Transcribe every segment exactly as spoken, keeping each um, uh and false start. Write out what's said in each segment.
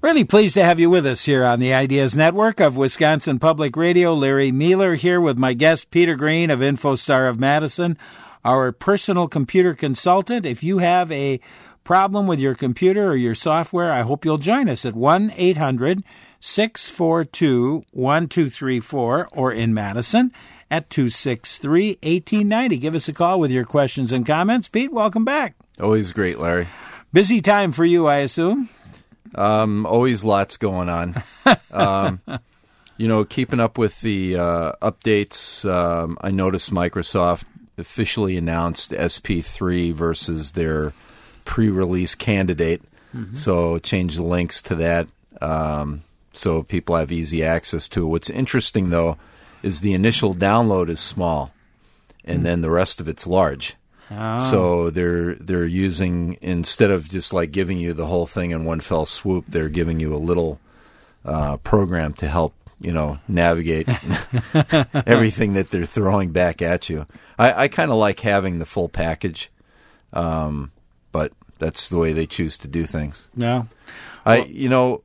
Really pleased to have you with us here on the Ideas Network of Wisconsin Public Radio. Larry Mueller here with my guest, Peter Green of InfoStar of Madison, our personal computer consultant. If you have a problem with your computer or your software, I hope you'll join us at one eight hundred six four two one two three four or in Madison at two six three one eight nine zero. Give us a call with your questions and comments. Pete, welcome back. Always great, Larry. Busy time for you, I assume? Um, always lots going on. um, you know, keeping up with the uh, updates. Um, I noticed Microsoft officially announced S P three versus their pre-release candidate. Mm-hmm. So change the links to that um, so people have easy access to it. What's interesting, though, is the initial download is small, and mm-hmm. then the rest of it's large. Oh. So they're they're using, instead of just like giving you the whole thing in one fell swoop, they're giving you a little uh, program to help, you know, navigate everything that they're throwing back at you. I, I kind of like having the full package, um, but that's the way they choose to do things. No, I you know,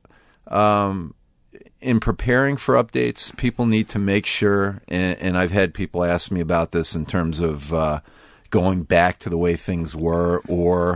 um, in preparing for updates, people need to make sure, and, and I've had people ask me about this in terms of uh, going back to the way things were, or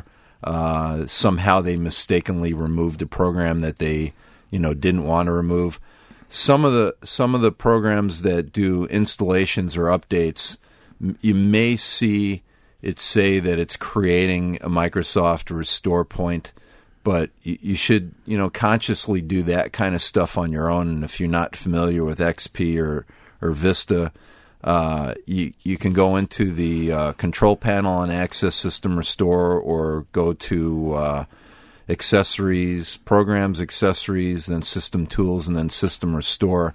uh, somehow they mistakenly removed a program that they, you know, didn't want to remove. Some of the some of the programs that do installations or updates, m- you may see it say that it's creating a Microsoft restore point, but you, you should, you know, consciously do that kind of stuff on your own. And if you're not familiar with X P or or Vista, Uh, you you can go into the uh, control panel and access System Restore, or go to uh, accessories, programs, accessories, then System Tools, and then System Restore,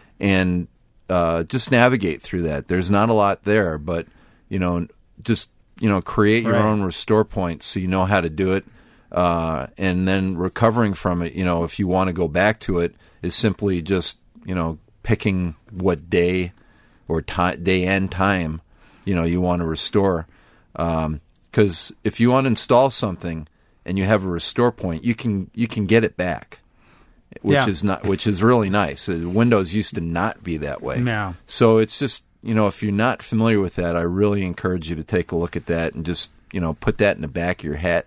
and uh, just navigate through that. There's not a lot there, but you know, just you know, create your right. own restore points so you know how to do it, uh, and then recovering from it. You know, if you want to go back to it, is simply just you know picking what day or time, day and time, you know, you want to restore. Because um, if you uninstall something and you have a restore point, you can you can get it back, which yeah. is not which is really nice. Uh, Windows used to not be that way. No. So it's just, you know, if you're not familiar with that, I really encourage you to take a look at that and just, you know, put that in the back of your hat,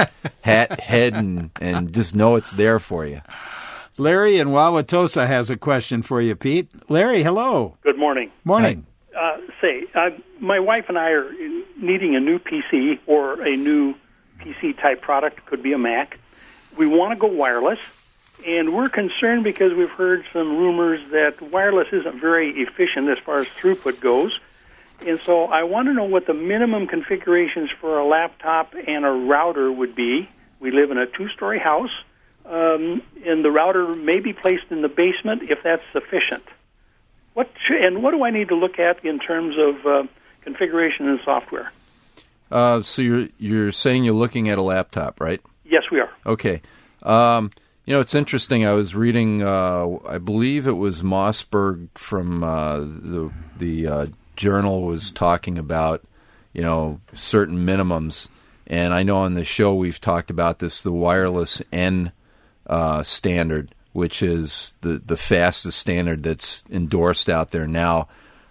hat, head, and, and just know it's there for you. Larry in Wauwatosa has a question for you, Pete. Larry, hello. Good morning. Morning. Uh, say, uh, my wife and I are needing a new P C or a new P C-type product. Could be a Mac. We want to go wireless, and we're concerned because we've heard some rumors that wireless isn't very efficient as far as throughput goes. And so I want to know what the minimum configurations for a laptop and a router would be. We live in a two-story house. Um, and the router may be placed in the basement if that's sufficient. What sh- and what do I need to look at in terms of uh, configuration and software? Uh, so you're you're saying you're looking at a laptop, right? Yes, we are. Okay. Um, you know, it's interesting. I was reading, uh, I believe it was Mossberg from uh, the the uh, journal was talking about, you know, certain minimums. And I know on the show we've talked about this, the wireless N Uh, standard, which is the, the fastest standard that's endorsed out there now.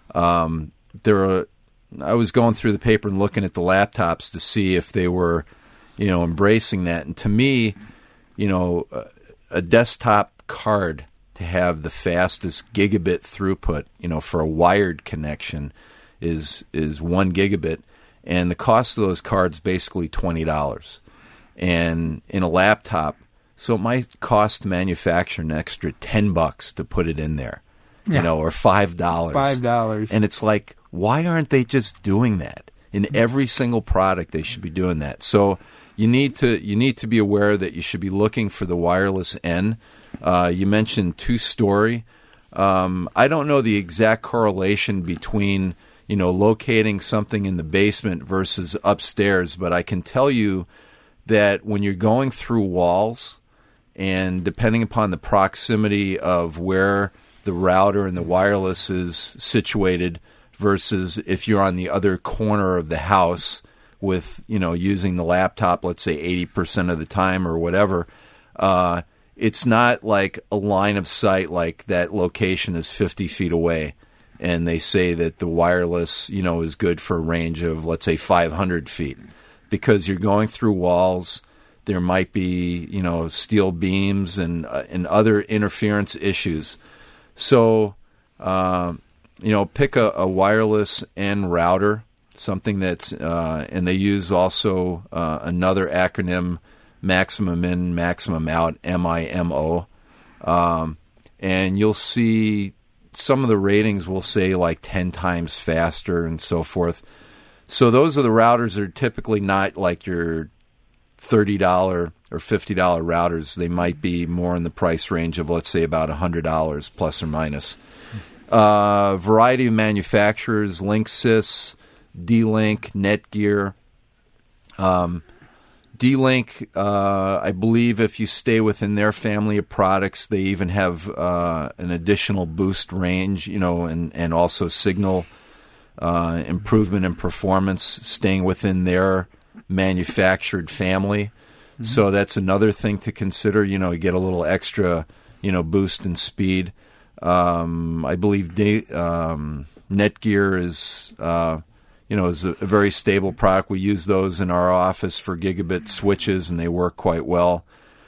Um, there are, I was going through the paper and looking at the laptops to see if they were, you know, embracing that. And to me, you know, a, a desktop card to have the fastest gigabit throughput, you know, for a wired connection is is one gigabit, and the cost of those cards basically twenty dollars. And in a laptop, so it might cost the manufacturer an extra ten bucks to put it in there, yeah. you know, or five dollars. Five dollars. And it's like, why aren't they just doing that? In every single product, they should be doing that. So you need to you need to be aware that you should be looking for the wireless N. Uh, you mentioned two-story. Um, I don't know the exact correlation between, you know, locating something in the basement versus upstairs, but I can tell you that when you're going through walls, and depending upon the proximity of where the router and the wireless is situated versus if you're on the other corner of the house with, you know, using the laptop, let's say eighty percent of the time or whatever, uh, it's not like a line of sight, like that location is fifty feet away, and they say that the wireless, you know, is good for a range of, let's say, five hundred feet, because you're going through walls. There might be, you know, steel beams and uh, and other interference issues. So, uh, you know, pick a, a wireless N router, something that's, uh, and they use also uh, another acronym, maximum in, maximum out, M I M O. Um, and you'll see some of the ratings will say like ten times faster and so forth. So those are the routers that are typically not like your thirty dollars or fifty dollars routers. They might be more in the price range of, let's say, about one hundred dollars plus or minus. Uh, variety of manufacturers, Linksys, D-Link, Netgear. Um, D-Link, uh, I believe if you stay within their family of products, they even have uh, an additional boost range, you know, and, and also signal uh, improvement in performance, staying within their manufactured family. Mm-hmm. So that's another thing to consider. You know, you get a little extra, you know, boost in speed. Um, I believe de- um, Netgear is, uh, you know, is a, a very stable product. We use those in our office for gigabit switches, and they work quite well.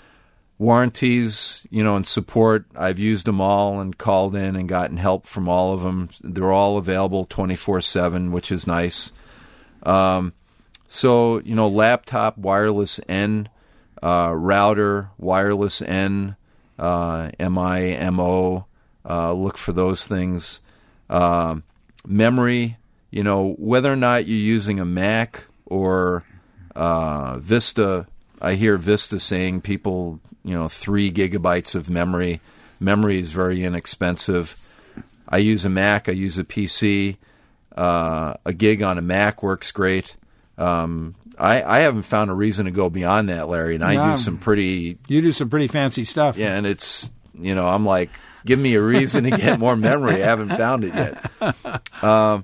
Warranties, you know, and support, I've used them all and called in and gotten help from all of them. They're all available twenty-four seven, which is nice. Um, so, you know, laptop, wireless N, uh, router, wireless N, uh, M I M O, uh, look for those things. Uh, memory, you know, whether or not you're using a Mac or uh, Vista, I hear Vista saying people, you know, three gigabytes of memory. Memory is very inexpensive. I use a Mac. I use a P C. Uh, a gig on a Mac works great. Um, I, I haven't found a reason to go beyond that, Larry, and I no, do some pretty... You do some pretty fancy stuff. Yeah, and it's, you know, I'm like, give me a reason to get more memory. I haven't found it yet. Uh,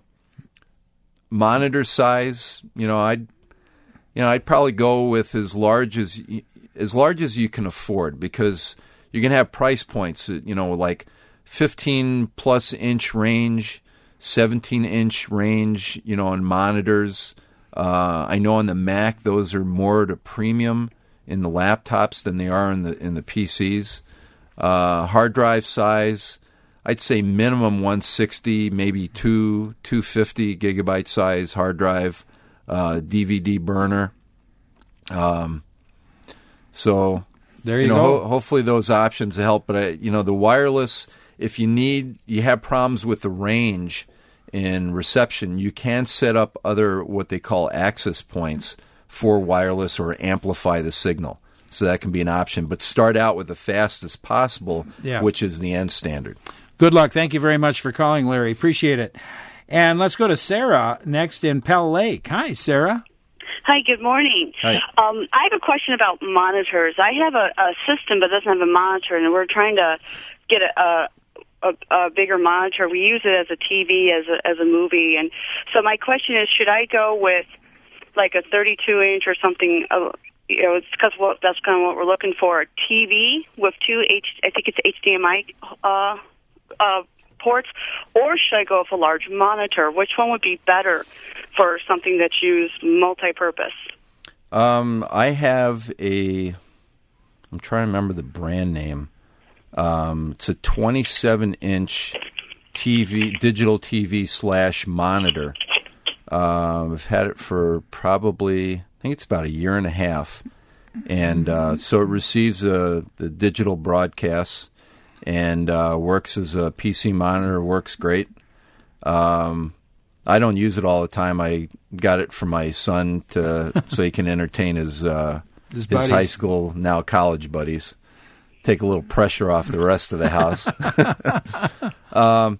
monitor size, you know, I'd, you know, I'd probably go with as large as as large as you can afford, because you're going to have price points, you know, like fifteen plus inch range, seventeen inch range, you know, on monitors. Uh, I know on the Mac those are more to premium in the laptops than they are in the in the P Cs. Uh, hard drive size, I'd say minimum one sixty, maybe two two fifty gigabyte size hard drive, uh, D V D burner. Um, so there you, you know, go. Ho- hopefully those options help. But I, you know, the wireless, if you need, you have problems with the range in reception, you can set up other what they call access points for wireless or amplify the signal. So that can be an option. But start out with the fastest possible, yeah. which is the N standard. Good luck. Thank you very much for calling, Larry. Appreciate it. And let's go to Sarah next in Pell Lake. Hi, Sarah. Hi, good morning. Hi. Um, I have a question about monitors. I have a, a system but doesn't have a monitor, and we're trying to get a, a A, a bigger monitor. We use it as a T V, as a, as a movie. And so my question is, should I go with like a thirty-two inch or something? Uh, you know, it's because well, that's kind of what we're looking for. A T V with two H, I think it's H D M I uh, uh, ports, or should I go with a large monitor? Which one would be better for something that's used multi-purpose? Um, I have a. I'm trying to remember the brand name. Um, it's a twenty-seven inch T V, digital T V slash monitor. Uh, I've had it for probably, I think it's about a year and a half. And uh, so it receives a, the digital broadcasts and uh, works as a P C monitor, works great. Um, I don't use it all the time. I got it for my son to so he can entertain his, uh, his, his high school, now college buddies. Take a little pressure off the rest of the house. um,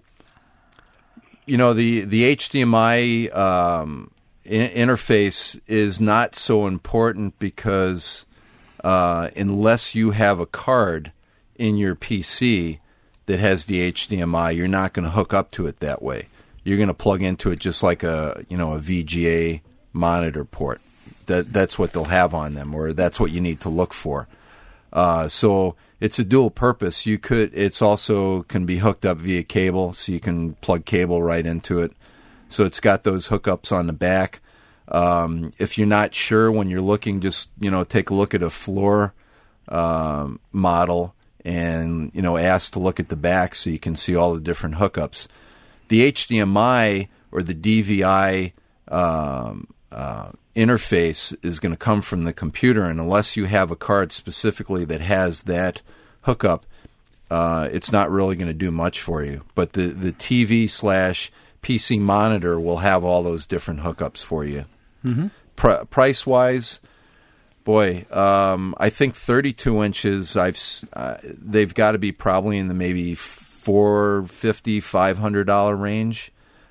you know, the, the H D M I um, in- interface is not so important because uh, unless you have a card in your P C that has the H D M I, you're not going to hook up to it that way. You're going to plug into it just like a, you know, a V G A monitor port. That that's what they'll have on them, or that's what you need to look for. Uh, so it's a dual purpose. You could, it's also can be hooked up via cable, so you can plug cable right into it. So it's got those hookups on the back. Um, if you're not sure when you're looking, just, you know, take a look at a floor um, model and, you know, ask to look at the back so you can see all the different hookups. The H D M I or the D V I um, uh, interface is going to come from the computer, and unless you have a card specifically that has that hookup, uh, it's not really going to do much for you. But the, the T V slash P C monitor will have all those different hookups for you. Mm-hmm. Pr- price-wise, boy, um, I think thirty-two inches, I've uh, they've got to be probably in the maybe four hundred fifty dollars, five hundred dollars range.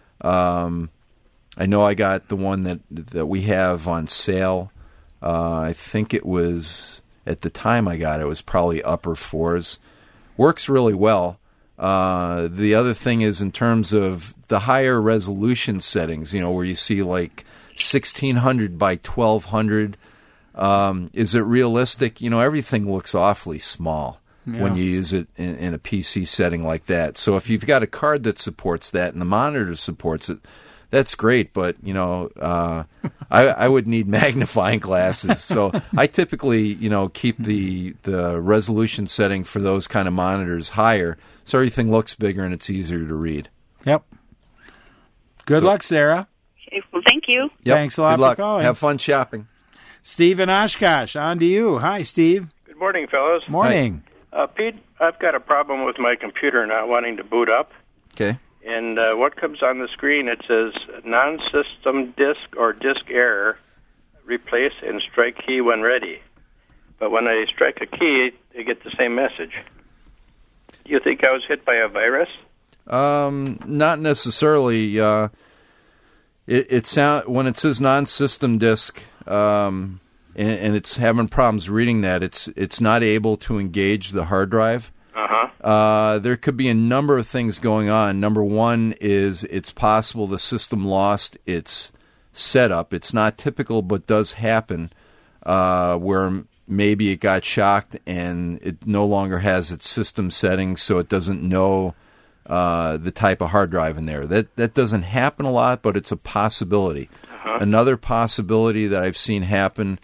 Um, I know I got the one that that we have on sale. Uh, I think it was, at the time I got it, it was probably upper fours. Works really well. Uh, the other thing is in terms of the higher resolution settings, you know, where you see like sixteen hundred by twelve hundred, um, is it realistic? You know, everything looks awfully small yeah. when you use it in, in a P C setting like that. So if you've got a card that supports that and the monitor supports it, that's great, but, you know, uh, I, I would need magnifying glasses. So I typically, you know, keep the the resolution setting for those kind of monitors higher so everything looks bigger and it's easier to read. Yep. Good so, luck, Sarah. Well, thank you. Yep. Thanks a lot Good luck. for calling. Have fun shopping. Steve in Oshkosh, on to you. Hi, Steve. Good morning, fellows. Morning. Uh, Pete, I've got a problem with my computer not wanting to boot up. Okay. And uh, what comes on the screen, it says non-system disk or disk error, replace and strike key when ready. But when I strike a key, I get the same message. Do you think I was hit by a virus? Um, not necessarily. Uh, it, it sound when it says non-system disk, um, and, and it's having problems reading that, it's it's not able to engage the hard drive. Uh-huh. Uh, there could be a number of things going on. Number one is it's possible the system lost its setup. It's not typical, but does happen, uh, where maybe it got shocked and it no longer has its system settings, so it doesn't know uh, the type of hard drive in there. That that doesn't happen a lot, but it's a possibility. Uh-huh. Another possibility that I've seen happen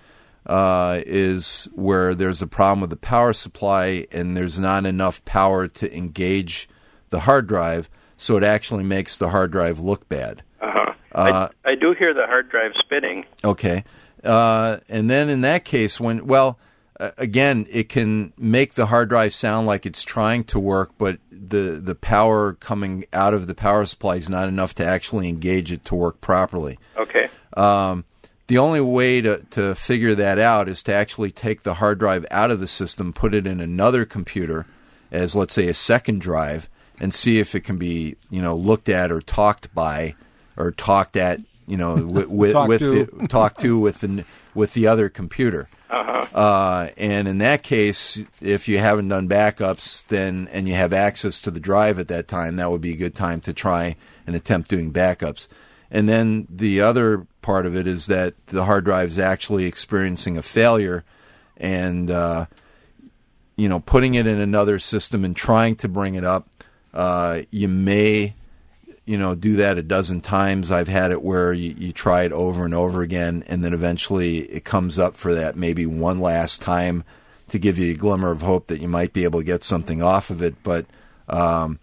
Uh, is where there's a problem with the power supply and there's not enough power to engage the hard drive, so it actually makes the hard drive look bad. Uh-huh. Uh, I, I do hear the hard drive spinning. Okay. Uh, and then in that case, when, well, uh, again, it can make the hard drive sound like it's trying to work, but the, the power coming out of the power supply is not enough to actually engage it to work properly. Okay. Um, The only way to, to figure that out is to actually take the hard drive out of the system, put it in another computer as, let's say, a second drive, and see if it can be, you know, looked at or talked by or talked at, you know, with with, Talk with to. the, talk to with the with the other computer. Uh-huh. Uh, and in that case, if you haven't done backups, then and you have access to the drive at that time, that would be a good time to try and attempt doing backups. And then the other part of it is that the hard drive is actually experiencing a failure, and uh, you know, putting it in another system and trying to bring it up, uh, you may, you know, do that a dozen times. I've had it where you, you try it over and over again, and then eventually it comes up for that maybe one last time to give you a glimmer of hope that you might be able to get something off of it, but. Um,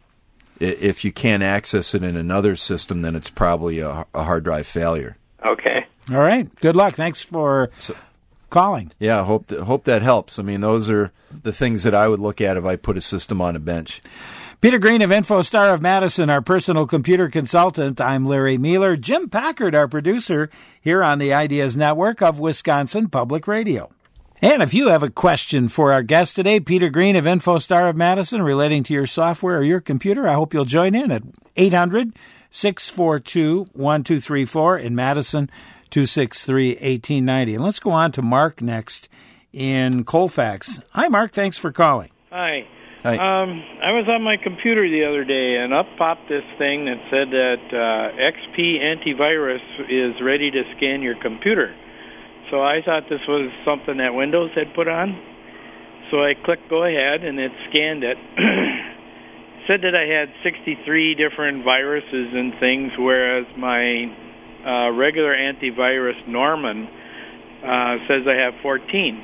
If you can't access it in another system, then it's probably a, a hard drive failure. Okay. All right. Good luck. Thanks for So, calling. yeah, hope that, hope that helps. I mean, those are the things that I would look at if I put a system on a bench. Peter Green of InfoStar of Madison, our personal computer consultant. I'm Larry Mueller. Jim Packard, our producer, here on the Ideas Network of Wisconsin Public Radio. And if you have a question for our guest today, Peter Green of InfoStar of Madison, relating to your software or your computer, I hope you'll join in at eight hundred, six four two, one two three four, in Madison, two six three, one eight nine zero. And let's go on to Mark next in Colfax. Hi, Mark. Thanks for calling. Hi. Hi. Um, I was on my computer the other day, and up popped this thing that said that uh, X P Antivirus is ready to scan your computer. So I thought this was something that Windows had put on. so I clicked go ahead, and it scanned it. Said that I had sixty-three different viruses and things, whereas my uh, regular antivirus Norman uh, says I have fourteen.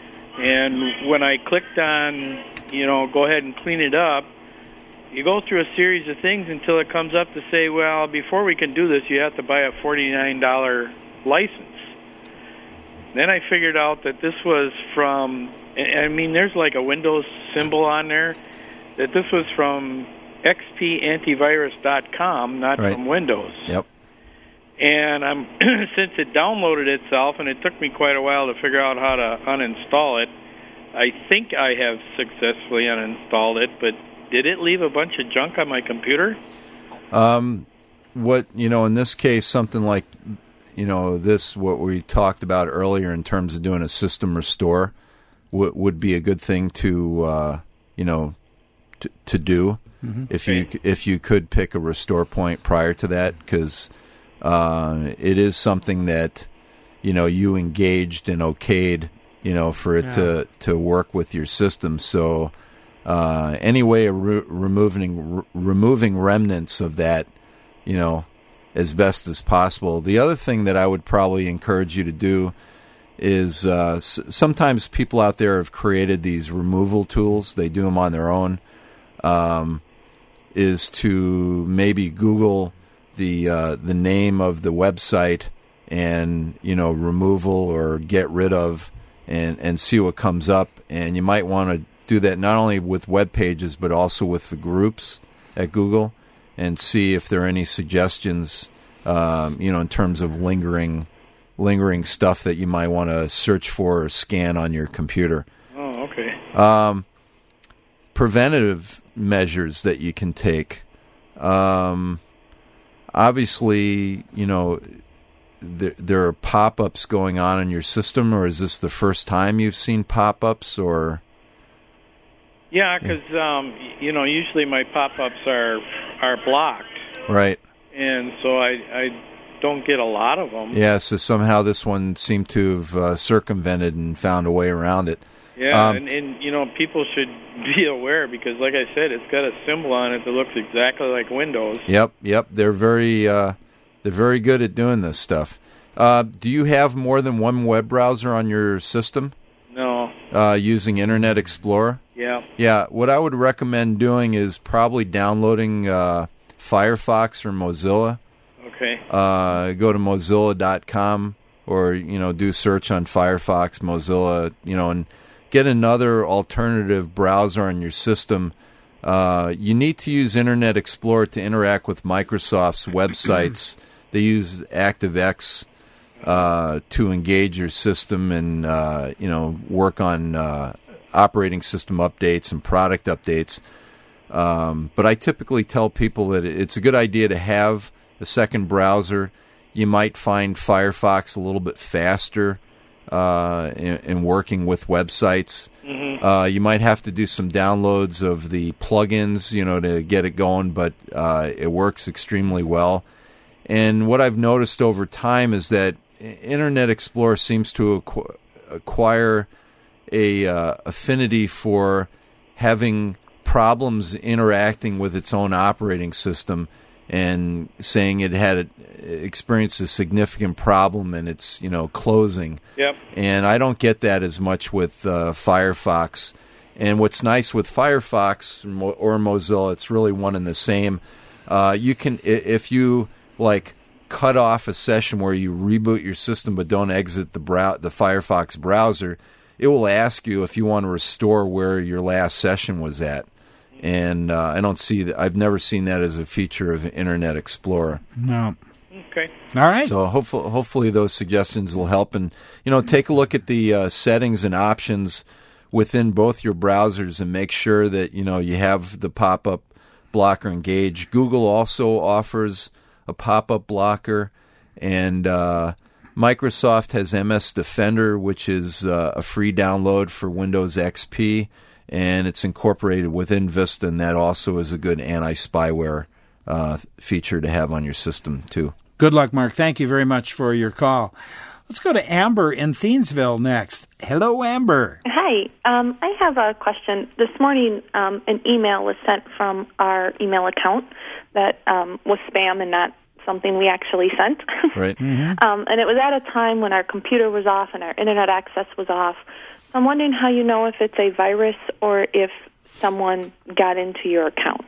And when I clicked on, you know, go ahead and clean it up, you go through a series of things until it comes up to say, well, before we can do this, you have to buy a forty-nine dollars license. Then I figured out that this was from, I mean, there's like a Windows symbol on there, that this was from X P antivirus dot com, not right. from Windows. Yep. And I'm since it downloaded itself, and it took me quite a while to figure out how to uninstall it, I think I have successfully uninstalled it, but did it leave a bunch of junk on my computer? Um, what, you know, in this case, something like, you know, this, what we talked about earlier in terms of doing a system restore w- would be a good thing to, uh, you know, t- to do mm-hmm. if okay. you if you could pick a restore point prior to that, because uh, it is something that, you know, you engaged and okayed, you know, for it yeah. to, to work with your system. So uh, any way of re- removing re- removing remnants of that, you know, as best as possible. The other thing that I would probably encourage you to do is uh, s- sometimes people out there have created these removal tools. They do them on their own. Um, is to maybe Google the uh, the name of the website and, you know, removal or get rid of, and, and see what comes up. And you might want to do that not only with web pages but also with the groups at Google, and see if there are any suggestions, um, you know, in terms of lingering lingering stuff that you might want to search for or scan on your computer. Oh, okay. Um, preventative measures that you can take. Um, obviously, you know, there, there are pop-ups going on in your system, or is this the first time you've seen pop-ups, or... Yeah, because, um, you know, usually my pop-ups are are blocked. Right. And so I, I don't get a lot of them. Yeah, so somehow this one seemed to have uh, circumvented and found a way around it. Yeah, um, and, and, you know, people should be aware because, like I said, it's got a symbol on it that looks exactly like Windows. Yep, yep. They're very, uh, they're very good at doing this stuff. Uh, do you have more than one web browser on your system? No. Uh, using Internet Explorer? Yeah. Yeah, what I would recommend doing is probably downloading uh, Firefox or Mozilla. Okay. Uh, go to mozilla dot com or, you know, do search on Firefox, Mozilla, you know, and get another alternative browser on your system. Uh, you need to use Internet Explorer to interact with Microsoft's websites. They use ActiveX uh, to engage your system and, uh, you know, work on uh, operating system updates and product updates. Um, but I typically tell people that it's a good idea to have a second browser. You might find Firefox a little bit faster uh, in, in working with websites. Mm-hmm. Uh, you might have to do some downloads of the plugins, you know, to get it going, but uh, it works extremely well. And what I've noticed over time is that Internet Explorer seems to acqu- acquire a uh, affinity for having problems interacting with its own operating system, and saying it had experienced a significant problem and it's, you know, closing. Yep. And I don't get that as much with uh, Firefox. And what's nice with Firefox or Mozilla, it's really one and the same. Uh, you can, if you like cut off a session where you reboot your system but don't exit the brow- the Firefox browser, it will ask you if you want to restore where your last session was at. And uh, I don't see that. I've never seen that as a feature of Internet Explorer. No. Okay. All right. So hopefully, hopefully those suggestions will help. And, you know, take a look at the uh, settings and options within both your browsers and make sure that, you know, you have the pop-up blocker engaged. Google also offers a pop-up blocker, and uh, Microsoft has M S Defender, which is uh, a free download for Windows X P. And it's incorporated within Vista, and that also is a good anti-spyware uh, feature to have on your system, too. Good luck, Mark. Thank you very much for your call. Let's go to Amber in Thiensville next. Hello, Amber. Hi. Um, I have a question. This morning, um, an email was sent from our email account that um, was spam and not something we actually sent. Right. Mm-hmm. um, and it was at a time when our computer was off and our internet access was off. So I'm wondering how you know if it's a virus or if someone got into your account,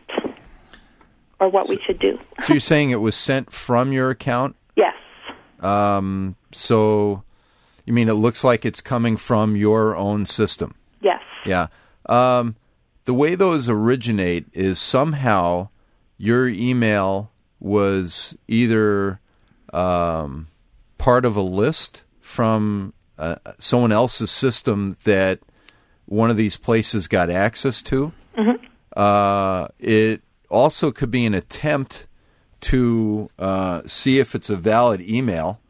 or what so, we should do. So you're saying it was sent from your account? Yes. Um, so you mean it looks like it's coming from your own system? Yes. Yeah. Um, the way those originate is somehow your email was either um, part of a list from uh, someone else's system that one of these places got access to. Mm-hmm. Uh, it also could be an attempt to uh, see if it's a valid email.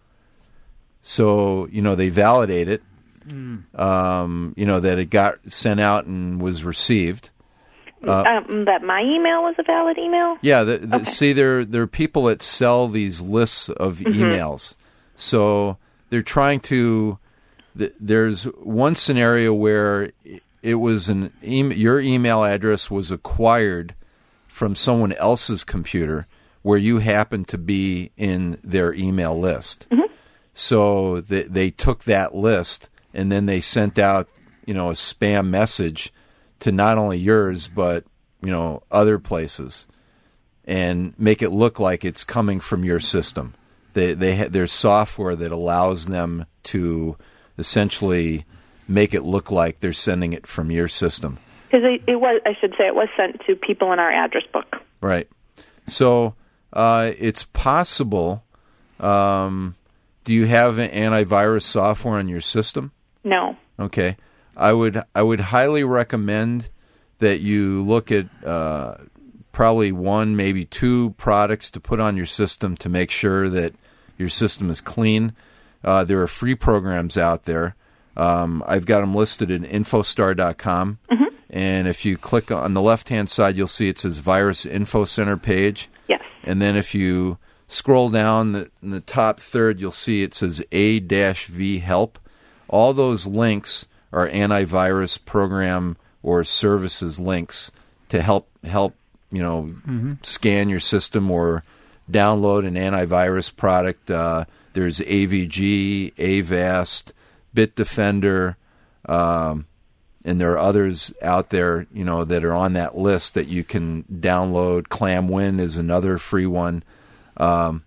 So, you know, they validate it, mm. um, you know, that it got sent out and was received. Uh, um, that my email was a valid email? Yeah. The, the, okay. See, there, there are people that sell these lists of mm-hmm. emails. So they're trying to... Th- there's one scenario where it was an e- your email address was acquired from someone else's computer where you happen to be in their email list. Mm-hmm. So they, they took that list and then they sent out, you know, a spam message to not only yours but, you know, other places and make it look like it's coming from your system. They they ha- there's software that allows them to essentially make it look like they're sending it from your system. Because it, it was, I should say, it was sent to people in our address book. Right. So uh, it's possible. Um, do you have an antivirus software on your system? No. Okay. I would I would highly recommend that you look at uh, probably one, maybe two products to put on your system to make sure that your system is clean. Uh, there are free programs out there. Um, I've got them listed at infostar dot com. Mm-hmm. And if you click on the left-hand side, you'll see it says Virus Info Center page. Yes. And then if you scroll down the, in the top third, you'll see it says A V Help. All those links are antivirus program or services links to help, help you know, mm-hmm. scan your system or download an antivirus product. Uh, there's A V G, Avast, Bitdefender, um, and there are others out there, you know, that are on that list that you can download. ClamWin is another free one. Um,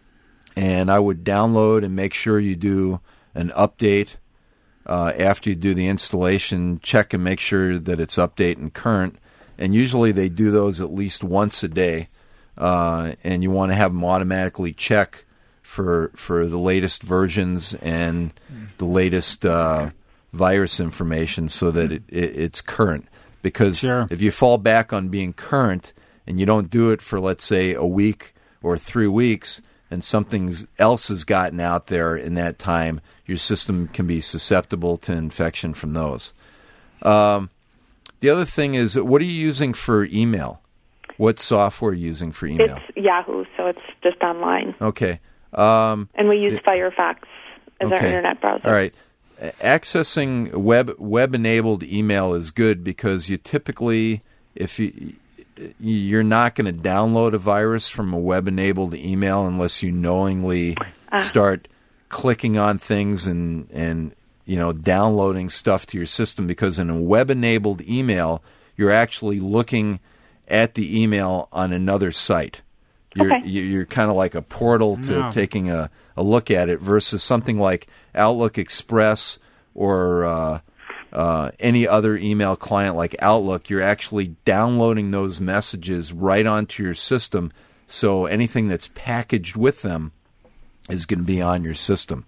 and I would download and make sure you do an update uh, after you do the installation. Check and make sure that it's update and current. And usually they do those at least once a day. Uh, and you want to have them automatically check for for the latest versions and the latest uh, virus information so that it, it, it's current. Because sure. if you fall back on being current and you don't do it for, let's say, a week or three weeks and something else has gotten out there in that time, your system can be susceptible to infection from those. Um, the other thing is, what are you using for email? What software are you using for email? It's Yahoo, so it's just online. Okay. Um, and we use it, Firefox as okay. our internet browser. All right. Accessing web web-enabled email is good because you typically, if you, you're not going to download a virus from a web-enabled email unless you knowingly ah. start clicking on things and, and you know downloading stuff to your system. Because in a web-enabled email, you're actually looking at the email on another site. You're, okay. you're kind of like a portal to no. taking a, a look at it versus something like Outlook Express or uh, uh, any other email client like Outlook. You're actually downloading those messages right onto your system, so anything that's packaged with them is going to be on your system.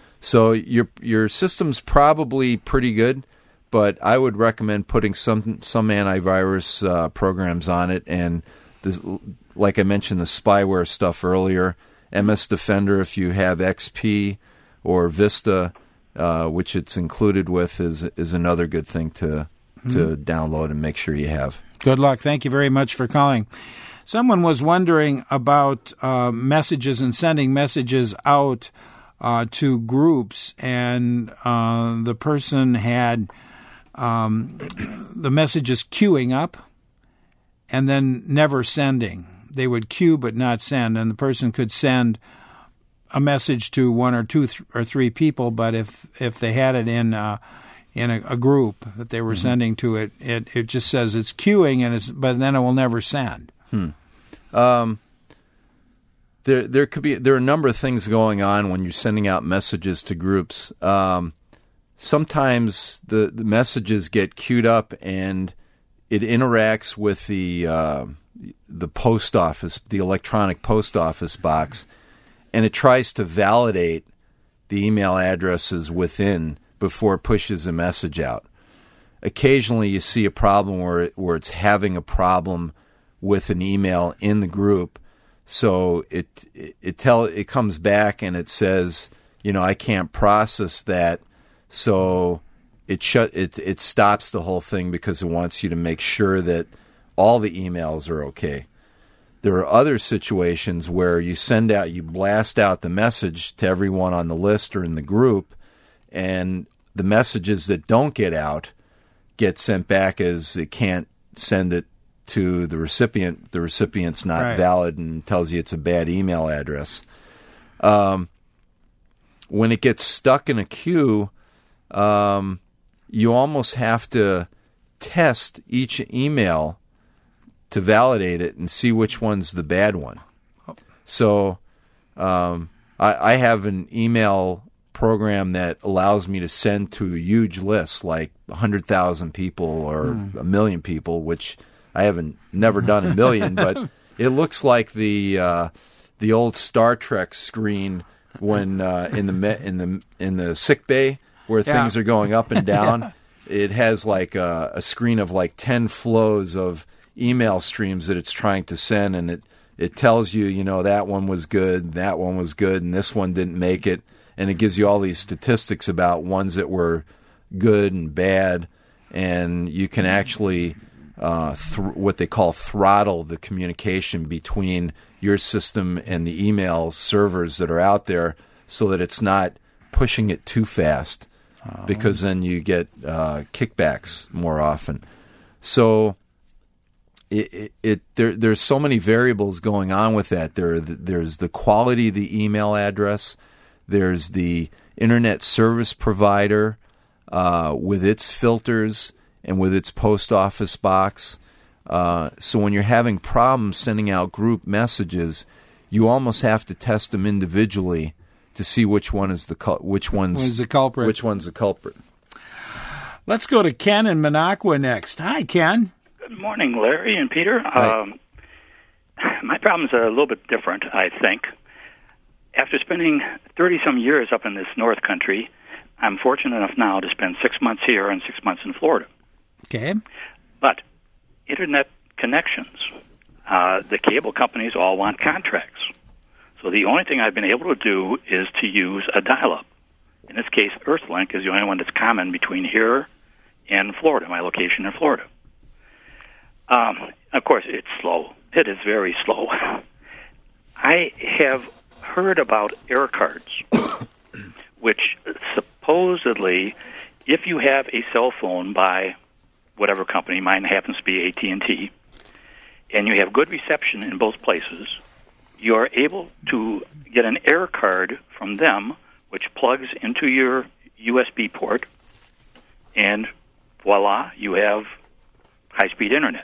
So your your system's probably pretty good, but I would recommend putting some some antivirus uh, programs on it. And this, like I mentioned, the spyware stuff earlier, M S Defender, if you have X P or Vista, uh, which it's included with, is is another good thing to mm-hmm. to download and make sure you have. Good luck. Thank you very much for calling. Someone was wondering about uh, messages and sending messages out uh, to groups, and uh, the person had um, the messages queuing up and then never sending. They would queue but not send, and the person could send a message to one or two th- or three people, but if if they had it in uh, in a, a group that they were mm-hmm. sending to it, it, it just says it's queuing, and it's but then it will never send. Hmm. Um, there there could be there are a number of things going on when you're sending out messages to groups. Um, sometimes the, the messages get queued up and it interacts with the uh, the post office, the electronic post office box, and it tries to validate the email addresses within before it pushes a message out. Occasionally you see a problem where it, where it's having a problem with an email in the group, so it it, it tell it comes back and it says, you know, I can't process that, so it shut it it stops the whole thing because it wants you to make sure that all the emails are okay. There are other situations where you send out, you blast out the message to everyone on the list or in the group, and the messages that don't get out get sent back as it can't send it to the recipient. The recipient's not right. valid and tells you it's a bad email address. Um, when it gets stuck in a queue, um, you almost have to test each email to validate it and see which one's the bad one. So um, I, I have an email program that allows me to send to a huge list, like one hundred thousand people or mm. a million people, which I haven't never done a million, but it looks like the uh, the old Star Trek screen when uh, in the me- in the in the sick bay where yeah. things are going up and down. yeah. It has like a, a screen of like ten flows of email streams that it's trying to send, and it, it tells you, you know, that one was good, that one was good, and this one didn't make it, and it gives you all these statistics about ones that were good and bad, and you can actually uh, th- what they call throttle the communication between your system and the email servers that are out there so that it's not pushing it too fast, oh. because then you get uh, kickbacks more often. So It, it, it there there's so many variables going on with that. There there's the quality of the email address. There's the internet service provider uh, with its filters and with its post office box. Uh, so when you're having problems sending out group messages, you almost have to test them individually to see which one is the cul- which one's Who's the culprit. Which one's the culprit. Let's go to Ken in Minocqua next. Hi, Ken. Good morning, Larry and Peter. Um, my problems are a little bit different, I think. After spending thirty-some years up in this North Country, I'm fortunate enough now to spend six months here and six months in Florida. Okay. But Internet connections, uh, the cable companies all want contracts. So the only thing I've been able to do is to use a dial-up. In this case, Earthlink is the only one that's common between here and Florida, my location in Florida. Um, of course, it's slow. It is very slow. I have heard about air cards, which supposedly, if you have a cell phone by whatever company, mine happens to be A T and T, and you have good reception in both places, you are able to get an air card from them, which plugs into your U S B port, and voila, you have high-speed internet.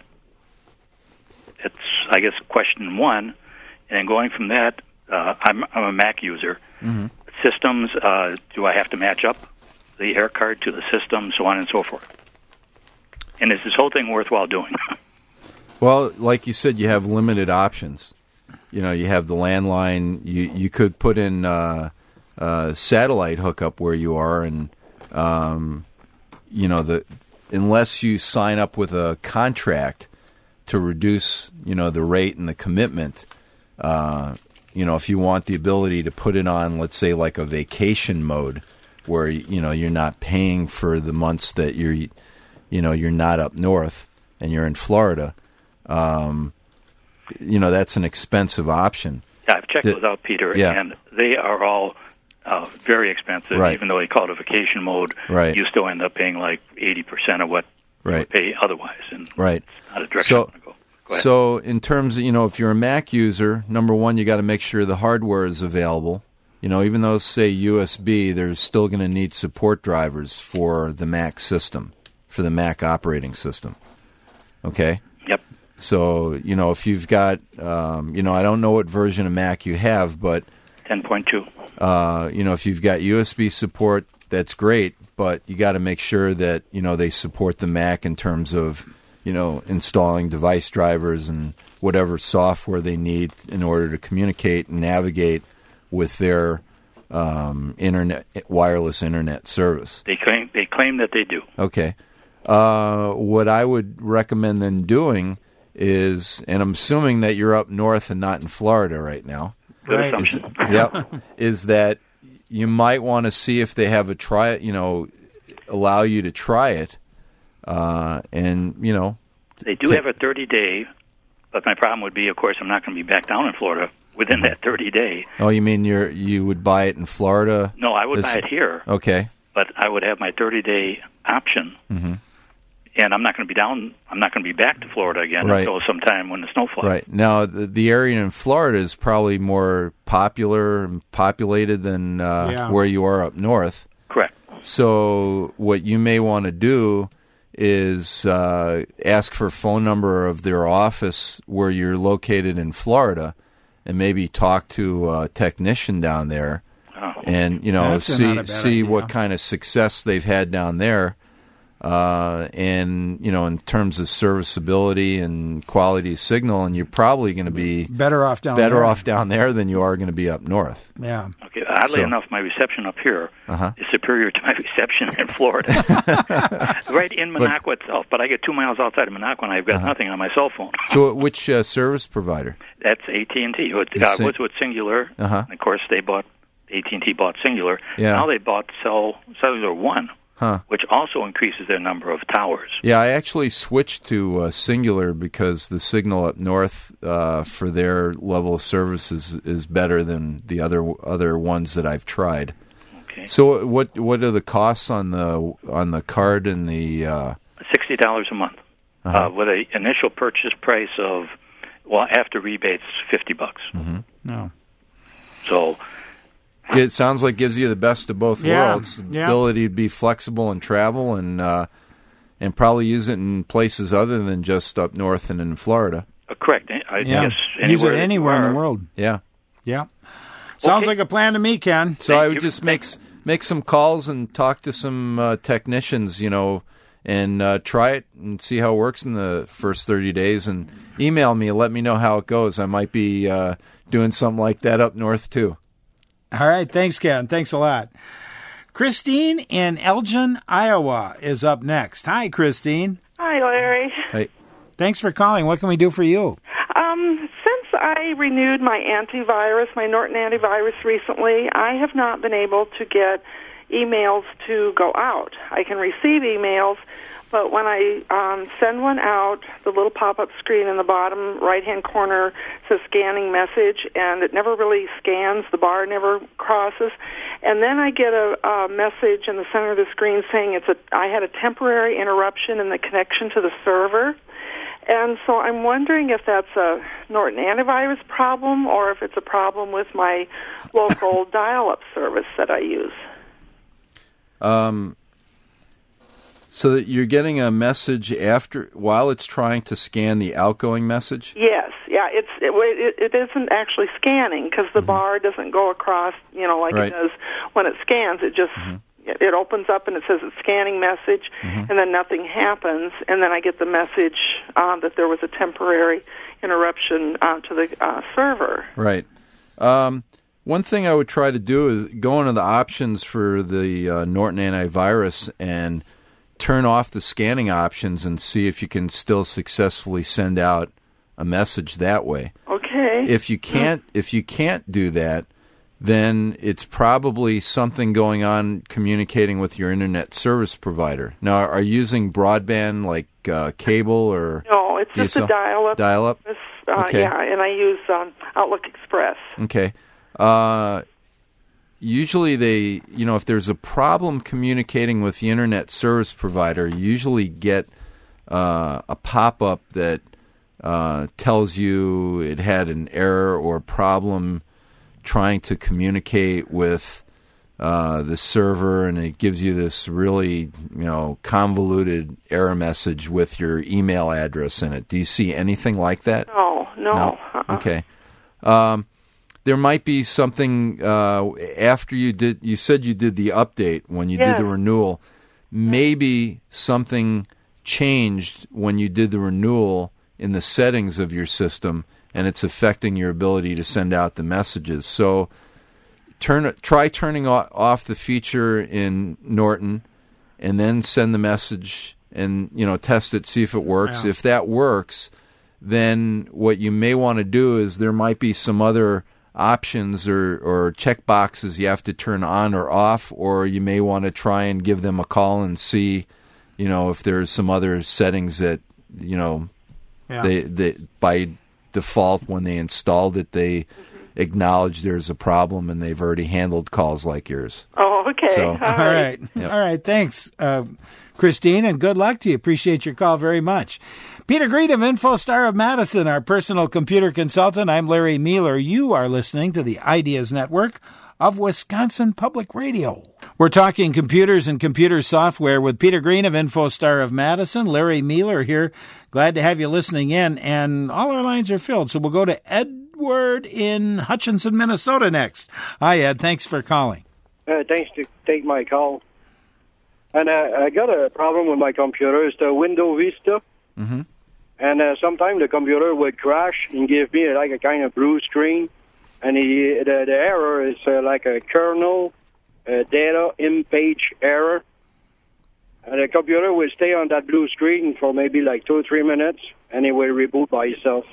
It's, I guess, question one. And then going from that, uh, I'm, I'm a Mac user. Mm-hmm. Systems, uh, do I have to match up the air card to the system, so on and so forth? And is this whole thing worthwhile doing? Well, like you said, you have limited options. You know, you have the landline. You, you could put in uh, uh, satellite hookup where you are, and, um, you know, the unless you sign up with a contract to reduce, you know, the rate and the commitment. Uh, you know, if you want the ability to put it on, let's say, like a vacation mode, where you know you're not paying for the months that you're, you know, you're not up north and you're in Florida. Um, you know, that's an expensive option. Yeah, I've checked the, those out, Peter, yeah. and they are all uh, very expensive. Right. Even though they call it a vacation mode, Right. you still end up paying like eighty percent of what you Right. would pay otherwise. And Right. it's not a direction So, I want to go. Go ahead. so in terms of, you know, if you're a Mac user, number one, you got to make sure the hardware is available. You know, even though, say, U S B, there's still going to need support drivers for the Mac system, for the Mac operating system. Okay? Yep. So, you know, if you've got, um, you know, I don't know what version of Mac you have, but, ten point two. uh, you know, if you've got U S B support, that's great, but you got to make sure that, you know, they support the Mac in terms of, you know, installing device drivers and whatever software they need in order to communicate and navigate with their um, internet, wireless internet service. They claim they claim that they do. Okay. Uh, what I would recommend then doing is, and I'm assuming that you're up north and not in Florida right now. Good Right. assumption. Yep. Is that you might want to see if they have a try, you know, allow you to try it, uh, and you know, They do Ta- have a thirty day, but my problem would be, of course, I'm not going to be back down in Florida within that thirty day. oh, you mean you're you would buy it in Florida? No, I would This- buy it here, Okay. but I would have my thirty day option. Mhm. And I'm not going to be down. I'm not going to be back to Florida again Right. until sometime when the snow flies. Right. Now, the, the area in Florida is probably more popular and populated than uh, Yeah. where you are up north. Correct. So what you may want to do is uh, ask for a phone number of their office where you're located in Florida, and maybe talk to a technician down there, Oh. and you know That's not a see bad see idea. what kind of success they've had down there. Uh, and you know, in terms of serviceability and quality of signal, and you're probably going to be Better off down better there. off down there than you are going to be up north. Yeah. Okay. Oddly So- enough, my reception up here Uh-huh. is superior to my reception in Florida, right in Minocqua itself. But I get two miles outside of Minocqua, and I've got nothing on my cell phone. So, which uh, service provider? That's A T and T. It You uh, see- was with Singular. Uh-huh. And of course, they bought A T and T bought Singular. Yeah. Now they bought Cell Cellular One, Huh. which also increases their number of towers. Yeah, I actually switched to uh, Singular because the signal up north uh, for their level of service is, is better than the other other ones that I've tried. Okay. So, what what are the costs on the on the card and the? Uh, Sixty dollars a month, Uh-huh. uh, with an initial purchase price of, well, after rebates, fifty bucks. Mm-hmm. No. So it sounds like gives you the best of both Yeah, worlds: the yeah. ability to be flexible and travel, and uh, and probably use it in places other than just up north and in Florida. uh, correct. I Yeah. guess Use it anywhere that you anywhere in the are. world. Yeah. Yeah. Sounds Okay. like a plan to me, Ken. So Thank I would you. just make s- make some calls and talk to some uh, technicians, you know, and uh, try it and see how it works in the first thirty days. And email me and let me know how it goes. I might be uh, doing something like that up north too. All right. Thanks, Ken. Thanks a lot. Christine in Elgin, Iowa is up next. Hi, Christine. Hi, Larry. Hey, Thanks for calling. What can we do for you? Um, since I renewed my antivirus, my Norton antivirus recently, I have not been able to get emails to go out. I can receive emails, but when I um, send one out, the little pop-up screen in the bottom right-hand corner says scanning message, and it never really scans. The bar never crosses. And then I get a, a message in the center of the screen saying it's a I had a temporary interruption in the connection to the server. And so I'm wondering if that's a Norton antivirus problem or if it's a problem with my local dial-up service that I use. um, so that you're getting a message after while it's trying to scan the outgoing message. Yes, yeah, it's it, it, it isn't actually scanning because the bar doesn't go across, you know, like Right. it does when it scans. It just it, it opens up and it says it's scanning message, and then nothing happens, and then I get the message uh, that there was a temporary interruption uh, to the uh, server. Right. Um, one thing I would try to do is go into the options for the uh, Norton antivirus and turn off the scanning options and see if you can still successfully send out a message that way. Okay. If you can't, if you can't do that, then it's probably something going on communicating with your internet service provider. Now, are you using broadband like uh, cable or No, it's do you just a sell- dial-up. dial-up? This, uh, Okay. Yeah, and I use um, Outlook Express. Okay. Uh, usually they, you know, if there's a problem communicating with the internet service provider, you usually get uh, a pop-up that uh, tells you it had an error or problem trying to communicate with uh, the server, and it gives you this really, you know, convoluted error message with your email address in it. Do you see anything like that? No, no. No? Uh-uh. Okay. Um, there might be something uh, after you did. You said you did the update when you Yes. did the renewal. Maybe something changed when you did the renewal in the settings of your system, and it's affecting your ability to send out the messages. So turn try turning o- off the feature in Norton, and then send the message, and you know test it, see if it works. Yeah. If that works, then what you may want to do is there might be some other options or, or check boxes you have to turn on or off, or you may want to try and give them a call and see, you know, if there's some other settings that, you know, Yeah. they, they by default when they installed it, they acknowledge there's a problem and they've already handled calls like yours. Oh, okay. So- All All right. Yep. All right. Thanks, uh, Christine, and good luck to you. Appreciate your call very much. Peter Green of InfoStar of Madison, our personal computer consultant. I'm Larry Mueller. You are listening to the Ideas Network of Wisconsin Public Radio. We're talking computers and computer software with Peter Green of InfoStar of Madison. Larry Mueller here. Glad to have you listening in, and all our lines are filled. So we'll go to Edward in Hutchinson, Minnesota next. Hi, Ed. Thanks for calling. Uh, thanks to take my call. And uh, I got a problem with my computer. It's the Windows Vista. Mm-hmm. And uh, sometimes the computer would crash and give me like a kind of blue screen. And the, the, the error is uh, like a kernel uh, data in page error. And the computer will stay on that blue screen for maybe like two or three minutes, and it will reboot by itself.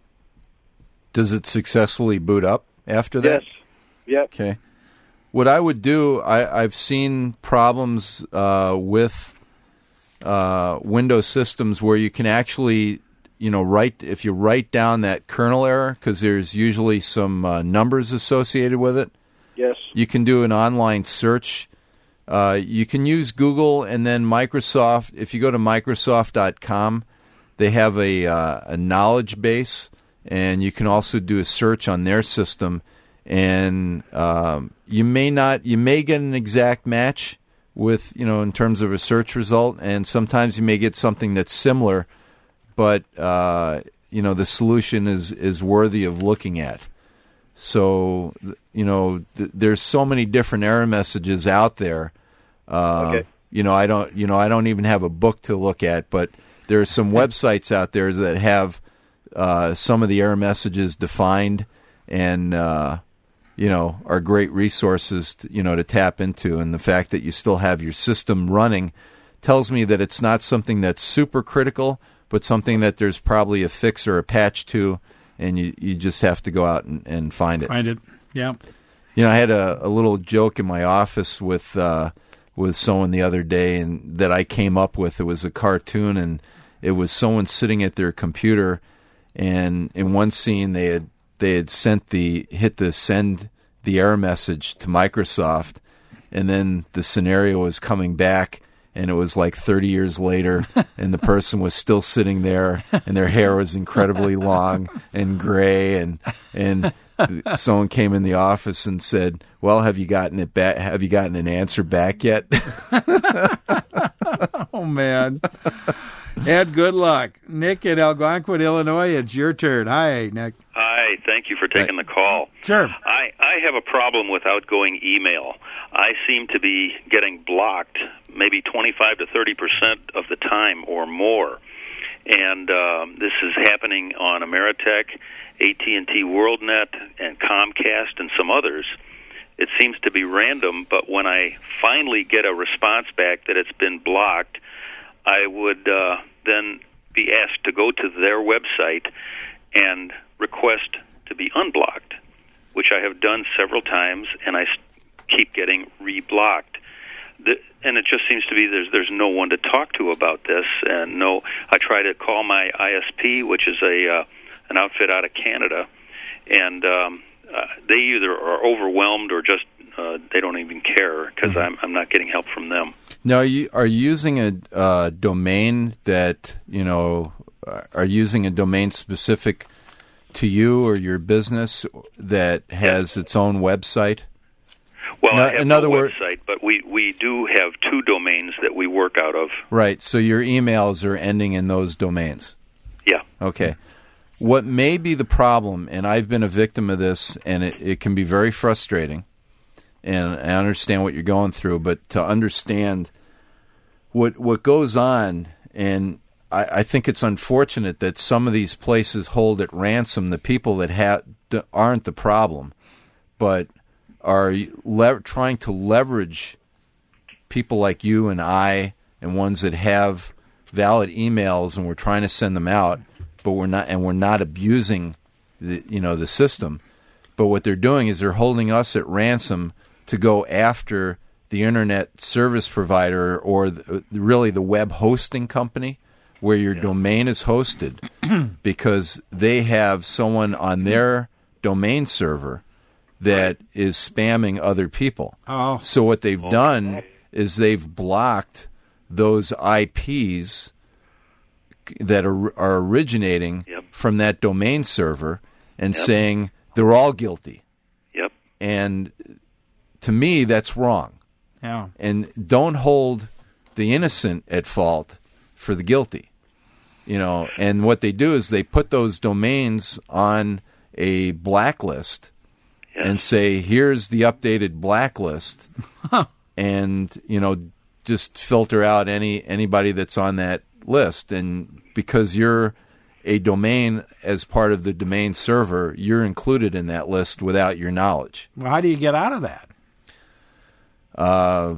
Does it successfully boot up after that? Yes. Yep. Okay. What I would do, I, I've seen problems uh, with uh, Windows systems where you can actually, you know, write if you write down that kernel error, because there's usually some uh, numbers associated with it. Yes. You can do an online search. Uh, you can use Google, and then Microsoft. If you go to Microsoft dot com, they have a uh, a knowledge base, and you can also do a search on their system. And um, you may not, you may get an exact match with, you know, in terms of a search result, and sometimes you may get something that's similar, but uh, you know, the solution is is worthy of looking at. So, you know, th- there's so many different error messages out there. Uh, Okay. You know, I don't, you know, I don't even have a book to look at, but there are some websites out there that have uh, some of the error messages defined, and uh, you know, are great resources, to, you know, to tap into. And the fact that you still have your system running tells me that it's not something that's super critical, but something that there's probably a fix or a patch to, and you, you just have to go out and, and find it. Find it. Yeah. You know, I had a, a little joke in my office with uh, with someone the other day, and that I came up with. It was a cartoon, and it was someone sitting at their computer, and in one scene they had they had sent the hit the send the error message to Microsoft, and then the scenario was coming back, and it was like thirty years later, and the person was still sitting there, and their hair was incredibly long and gray, and and someone came in the office and said, "Well, have you gotten it back? Have you gotten an answer back yet?" Oh, man. Ed, good luck. Nick in Algonquin, Illinois, it's your turn. Hi, Nick. Hi, thank you for taking the call. Sure. I, I have a problem with outgoing email. I seem to be getting blocked maybe twenty-five to thirty percent of the time or more. And um, this is happening on Ameritech, A T and T WorldNet, and Comcast, and some others. It seems to be random, but when I finally get a response back that it's been blocked, I would uh, then be asked to go to their website and request to be unblocked, which I have done several times, and I keep getting reblocked. The, and it just seems to be there's there's no one to talk to about this, and no. I try to call my I S P, which is a uh, an outfit out of Canada, and um, uh, they either are overwhelmed or just uh, they don't even care because Mm-hmm. I'm I'm not getting help from them. Now, are you, are you using a uh, domain that, you know, are you using a domain specific to you or your business that has its own website? Well, No, I have in no other word- website, but we, we do have two domains that we work out of. Right, so your emails are ending in those domains. Yeah. Okay. What may be the problem, and I've been a victim of this, and it, it can be very frustrating, and I understand what you're going through, but to understand what what goes on, and I, I think it's unfortunate that some of these places hold at ransom the people that ha- that aren't the problem, but are le- trying to leverage people like you and I and ones that have valid emails, and we're trying to send them out, but we're not, and we're not abusing the you know the system. But what they're doing is they're holding us at ransom to go after the internet service provider or the, really the web hosting company where your yeah. domain is hosted, because they have someone on their domain server that is spamming other people. Oh. So what they've okay. done is they've blocked those I Ps that are, are originating yep. from that domain server and yep. saying they're all guilty. Yep. And to me, that's wrong. Yeah. And don't hold the innocent at fault for the guilty. You know, and what they do is they put those domains on a blacklist yes. and say, here's the updated blacklist. And, you know, just filter out any anybody that's on that list. And because you're a domain as part of the domain server, you're included in that list without your knowledge. Well, how do you get out of that? Uh,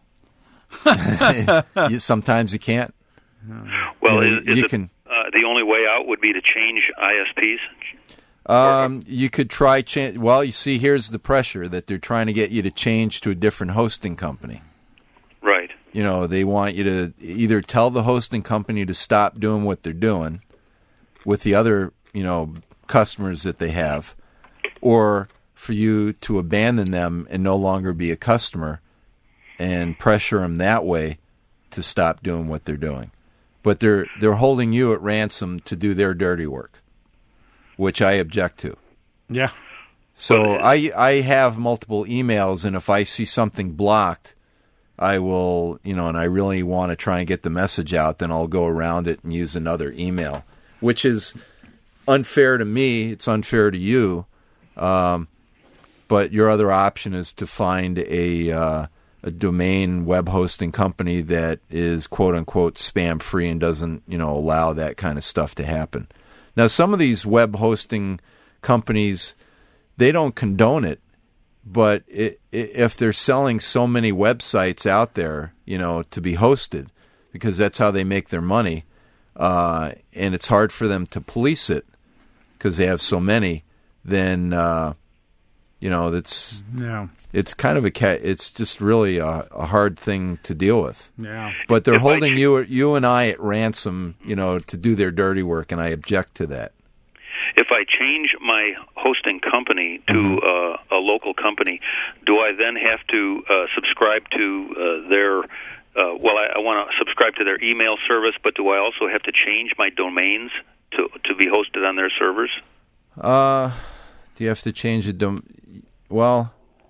you, sometimes you can't. Well, you know, is, is you it, can, uh, the only way out would be to change I S Ps? Um, you could try change. Well, you see, here's the pressure that they're trying to get you to change to a different hosting company. Right. You know, they want you to either tell the hosting company to stop doing what they're doing with the other, you know, customers that they have, or for you to abandon them and no longer be a customer and pressure them that way to stop doing what they're doing. But they're they're holding you at ransom to do their dirty work, which I object to. Yeah. So I I have multiple emails, and if I see something blocked, I will, you know, and I really want to try and get the message out, then I'll go around it and use another email, which is unfair to me. It's unfair to you. Um, but your other option is to find a uh, a domain web hosting company that is quote unquote spam free and doesn't, you know, allow that kind of stuff to happen. Now, some of these web hosting companies, they don't condone it, but it, it, if they're selling so many websites out there, you know, to be hosted, because that's how they make their money, uh, and it's hard for them to police it because they have so many, then uh, you know that's yeah. It's kind of a cat. It's just really a, a hard thing to deal with. Yeah. But they're If holding I, you, you and I at ransom, you know, to do their dirty work, and I object to that. If I change my hosting company to Mm-hmm. uh, a local company, do I then have to uh, subscribe to uh, their? Uh, well, I, I want to subscribe to their email service, but do I also have to change my domains to to be hosted on their servers? Uh, do you have to change the dom? Well,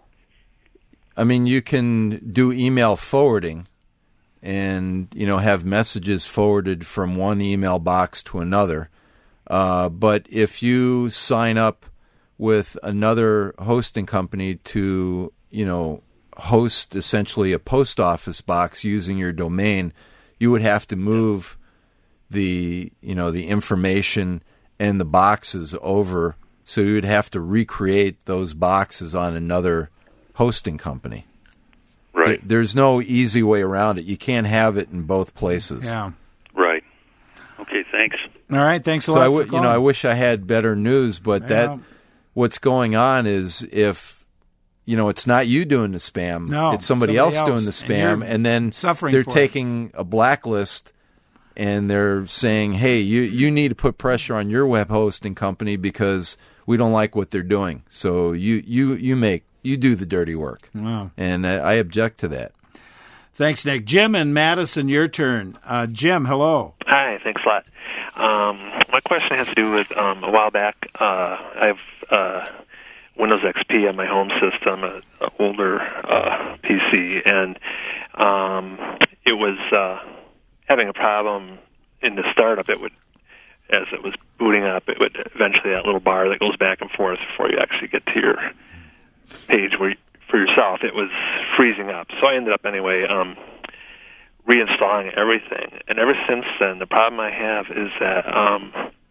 I mean, you can do email forwarding, and you know have messages forwarded from one email box to another. Uh, but if you sign up with another hosting company to, you know, host essentially a post office box using your domain, you would have to move the, you know, the information and the boxes over. So you would have to recreate those boxes on another hosting company. Right. There, there's no easy way around it. You can't have it in both places. Yeah. Right. Okay, thanks. All right, thanks a so lot I w- for calling. You know, I wish I had better news, but Yeah. that what's going on is if, you know, it's not you doing the spam, No, it's somebody, somebody else, doing else, the and spam, you're and, then suffering they're for it. taking a blacklist and they're saying, hey, you, you need to put pressure on your web hosting company because we don't like what they're doing. So you you you make you do the dirty work, wow. and I, I object to that. Thanks, Nick. Jim and Madison, your turn. Uh, Jim, hello. Hi, thanks a lot. Um, my question has to do with um, a while back. Uh, I have uh, Windows X P on my home system, an older uh, P C, and um, it was uh, having a problem in the startup. It would, as it was booting up, it would eventually that little bar that goes back and forth before you actually get to your page where you, for yourself, it was freezing up. So I ended up anyway um, reinstalling everything, and ever since then, the problem I have is that um,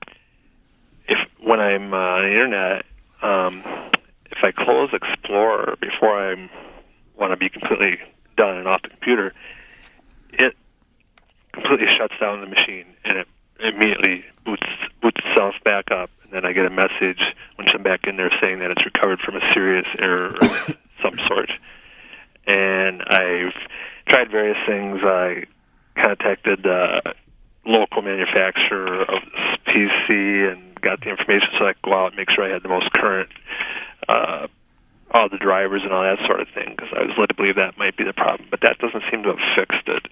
if when I'm uh, on the internet, um, if I close Explorer before I want to be completely done and off the computer, it completely shuts down the machine, and it immediately boots boots itself back up. And then I get a message when I'm back in there saying that it's recovered from a serious error of some sort. And I've tried various things. I contacted the uh, local manufacturer of this P C and got the information so I could go out and make sure I had the most current, uh, all the drivers and all that sort of thing, because I was led to believe that might be the problem. But that doesn't seem to have fixed it.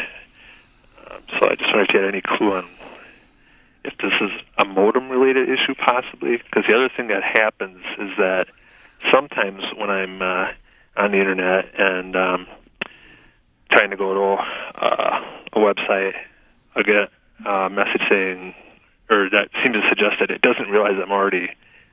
Um, so I just wonder if you had any clue on if this is a modem-related issue, possibly. Because the other thing that happens is that sometimes when I'm uh, on the internet and um, trying to go to uh, a website, I'll get a message saying, or that seems to suggest that it doesn't realize I'm already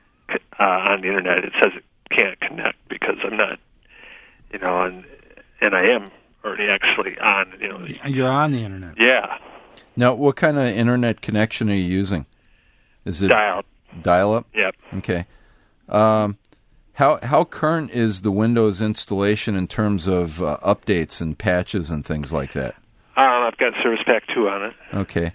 uh, on the internet. It says it can't connect because I'm not, you know, and and I am already actually on, you know. You're on the internet. Yeah. Now, what kind of internet connection are you using? Is it dial-up? Dial-up? Yep. Okay. Um, how how current is the Windows installation in terms of uh, updates and patches and things like that? Um, I've got Service Pack two on it. Okay.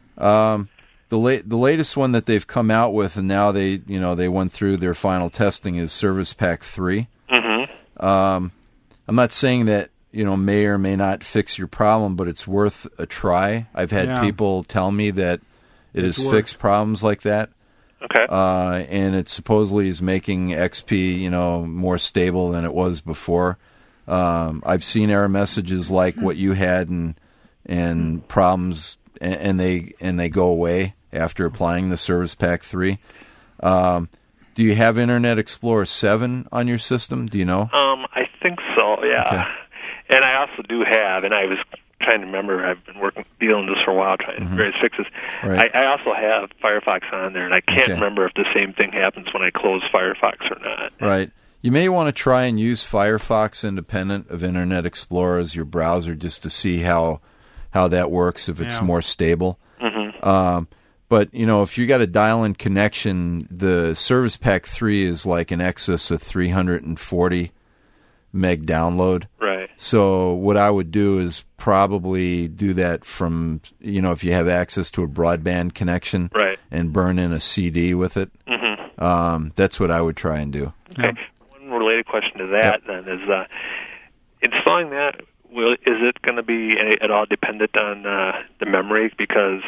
Um, the la- the latest one that they've come out with, and now they you know they went through their final testing, is Service Pack three. Mm-hmm. Um, I'm not saying that you know may or may not fix your problem, but it's worth a try. I've had Yeah. people tell me that it It's has worked. fixed problems like that. Okay. Uh, and it supposedly is making X P, you know, more stable than it was before. Um, I've seen error messages like what you had, and and problems, and, and they and they go away after applying the Service Pack three. Um, do you have Internet Explorer seven on your system? Do you know? Um, I think so. Yeah. Okay. And I also do have, and I was trying to remember, I've been working, dealing with this for a while, trying Mm-hmm. various fixes. Right. I, I also have Firefox on there, and I can't Okay. remember if the same thing happens when I close Firefox or not. Right. You may want to try and use Firefox independent of Internet Explorer as your browser, just to see how how that works, if it's Yeah. more stable. Mm-hmm. Um, but, you know, if you got a dial-in connection, the Service Pack three is like in excess of three hundred forty meg download. Right. So what I would do is probably do that from, you know, if you have access to a broadband connection, Right. and burn in a C D with it. Mm-hmm. Um, that's what I would try and do. Okay. One related question to that, then, is uh, installing that, will, is it going to be any, at all dependent on uh, the memory? Because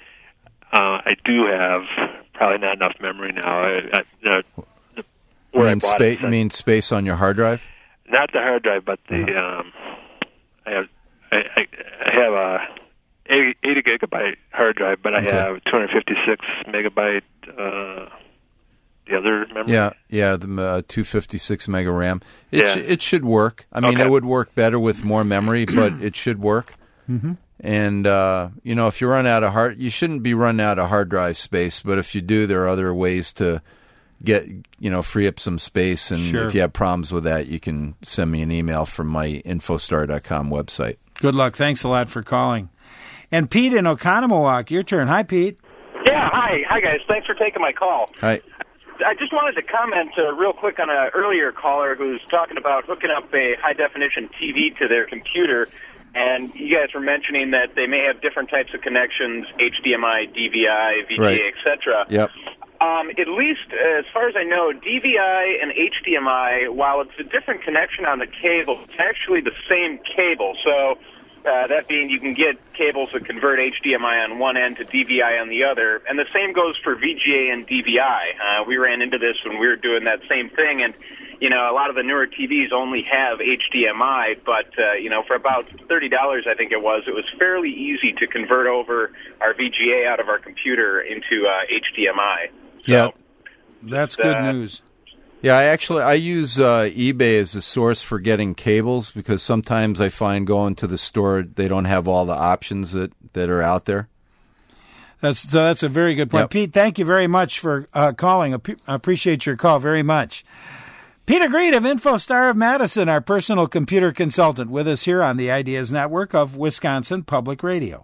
uh, I do have probably not enough memory now. I, I, uh, You where I mean, bought spa- it, you mean space on your hard drive? not the hard drive, but the Uh-huh. um, I have I, I, I have a eighty, eighty gigabyte hard drive, but I Okay. have two hundred fifty-six megabyte uh, the other memory. Yeah, yeah, the uh, two fifty-six mega RAM. It Yeah. sh- it should work. I mean, Okay. it would work better with more memory, but it should work. Mm-hmm. And uh, you know, if you run out of hard, you shouldn't be running out of hard drive space. But if you do, there are other ways to get you know free up some space. And Sure. if you have problems with that, you can send me an email from my infostar dot com website. Good luck. Thanks a lot for calling. And Pete in Oconomowoc, your turn. Hi, Pete. Yeah, hi. Hi, guys. Thanks for taking my call. Hi. I just wanted to comment uh, real quick on an earlier caller who's talking about hooking up a high-definition T V to their computer, and you guys were mentioning that they may have different types of connections, H D M I, D V I, V G A, Right. et cetera. Yep. Um, at least, uh, as far as I know, D V I and H D M I, while it's a different connection on the cable, it's actually the same cable. So Uh, that being, you can get cables that convert H D M I on one end to D V I on the other, and the same goes for V G A and D V I. Uh, we ran into this when we were doing that same thing, and you know, a lot of the newer T Vs only have H D M I, but uh, you know, for about thirty dollars, I think it was, it was fairly easy to convert over our V G A out of our computer into uh, H D M I. So, yeah, that's good uh, news. Yeah, I actually I use uh, eBay as a source for getting cables because sometimes I find going to the store they don't have all the options that, that are out there. That's so that's a very good point. Yep. Pete, thank you very much for uh, calling. I appreciate your call very much. Peter Green of InfoStar of Madison, our personal computer consultant, with us here on the Ideas Network of Wisconsin Public Radio.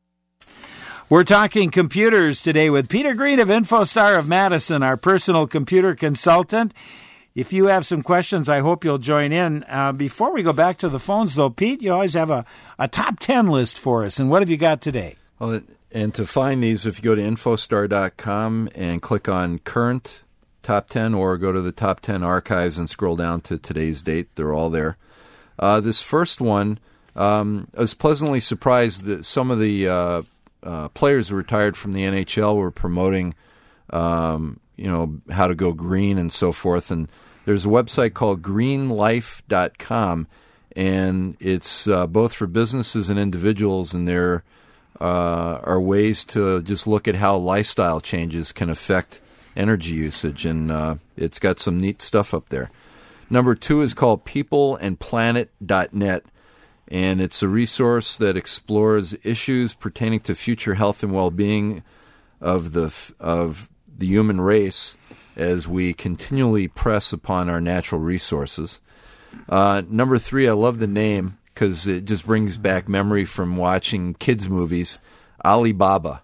We're talking computers today with Peter Green of InfoStar of Madison, our personal computer consultant. If you have some questions, I hope you'll join in. Uh, before we go back to the phones, though, Pete, you always have a, a top ten list for us. And what have you got today? Well, and to find these, if you go to infostar dot com and click on current top ten or go to the top ten archives and scroll down to today's date, they're all there. Uh, this first one, um, I was pleasantly surprised that some of the uh, uh, players who retired from the N H L were promoting, um, you know, how to go green and so forth. And there's a website called green life dot com, and it's uh, both for businesses and individuals, and there uh, are ways to just look at how lifestyle changes can affect energy usage, and uh, it's got some neat stuff up there. Number two is called people and planet dot net, and it's a resource that explores issues pertaining to future health and well-being of the of the human race as we continually press upon our natural resources. Uh, number three, I love the name because it just brings back memory from watching kids' movies, Alibaba.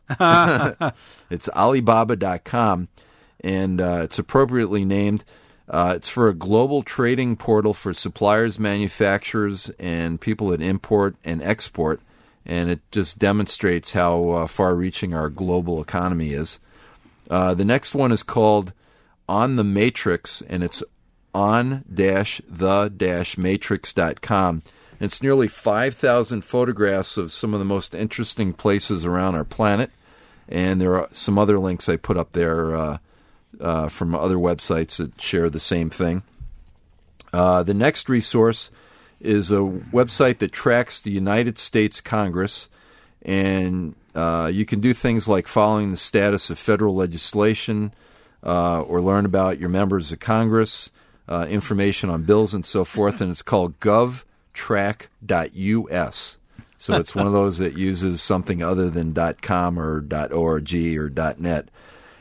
It's alibaba dot com, and uh, it's appropriately named. Uh, it's for a global trading portal for suppliers, manufacturers, and people that import and export, and it just demonstrates how uh, far-reaching our global economy is. Uh, the next one is called On the Matrix, and it's on dash the dash matrix dot com. It's nearly five thousand photographs of some of the most interesting places around our planet, and there are some other links I put up there uh, uh, from other websites that share the same thing. Uh, the next resource is a website that tracks the United States Congress, and uh, you can do things like following the status of federal legislation uh, or learn about your members of Congress, uh, information on bills and so forth, and it's called gov track dot U S. So it's one of those that uses something other than .com or .org or .net.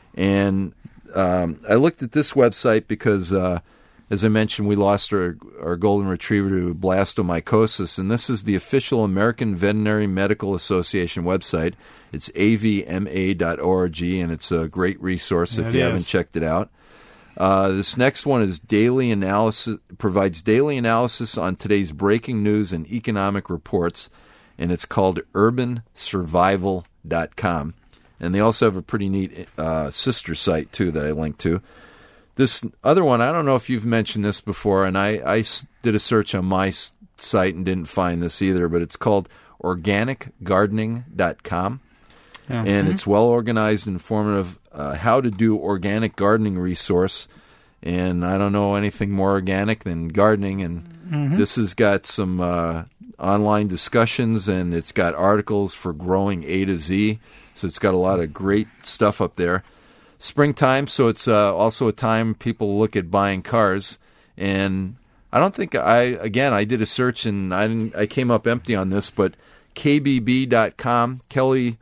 And um, I looked at this website because, uh, as I mentioned, we lost our, our golden retriever to blastomycosis, and this is the official American Veterinary Medical Association website. It's A V M A dot org, and it's a great resource if It you is. haven't checked it out. Uh, this next one is daily analysis, provides daily analysis on today's breaking news and economic reports, and it's called urban survival dot com. And they also have a pretty neat uh, sister site, too, that I linked to. This other one, I don't know if you've mentioned this before, and I, I did a search on my site and didn't find this either, but it's called organic gardening dot com. Yeah. And mm-hmm. it's well-organized, informative, uh, how to do organic gardening resource. And I don't know anything more organic than gardening, and mm-hmm. this has got some uh, online discussions, and it's got articles for growing A to Z, so it's got a lot of great stuff up there. Springtime, so it's uh, also a time people look at buying cars, and I don't think I, again, I did a search, and I didn't, I came up empty on this, but K B B dot com, Kelly,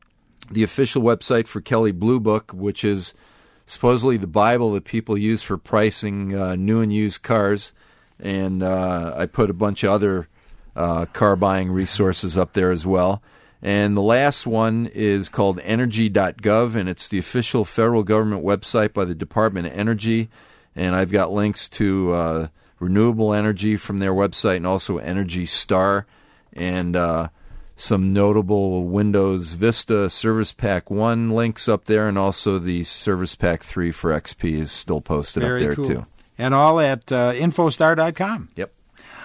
the official website for Kelley Blue Book, which is supposedly the Bible that people use for pricing uh, new and used cars, and uh, I put a bunch of other uh, car buying resources up there as well. And the last one is called energy dot gov, and it's the official federal government website by the Department of Energy, and I've got links to uh, renewable energy from their website and also Energy Star, and uh, some notable Windows Vista Service Pack one links up there, and also the Service Pack three for X P is still posted Very up there cool. too. And all at uh, infostar dot com. Yep.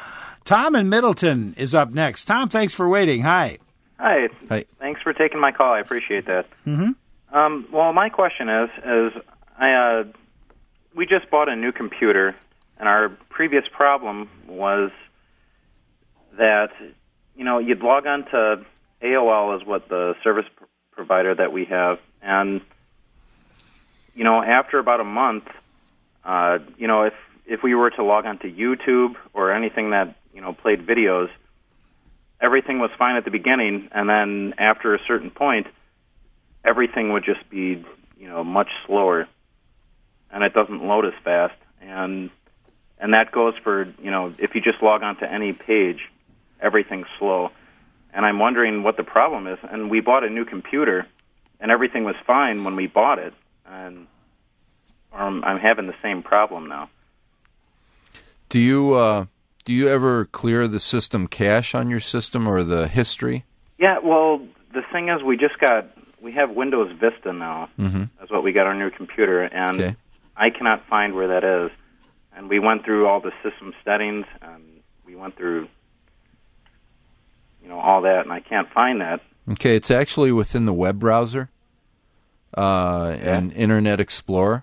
Tom in Middleton is up next. Tom, thanks for waiting. Hi. Hi. Hi. Thanks for taking my call. I appreciate that. Mm-hmm. Um, well, my question is, is I uh, we just bought a new computer, and our previous problem was that, you know, you'd log on to A O L is what the service pr- provider that we have, and, you know, after about a month, uh, you know, if if we were to log on to YouTube or anything that, you know, played videos, everything was fine at the beginning, and then after a certain point, everything would just be, you know, much slower, and it doesn't load as fast. And and that goes for, you know, if you just log on to any page, everything's slow. And I'm wondering what the problem is. And we bought a new computer, and everything was fine when we bought it, and um, I'm having the same problem now. Do you uh, do you ever clear the system cache on your system or the history? Yeah, well, the thing is, we just got, we have Windows Vista now. Mm-hmm. That's what we got our new computer, and Okay. I cannot find where that is. And we went through all the system settings, and we went through, you know, all that, and I can't find that. Okay, it's actually within the web browser uh, and Internet Explorer.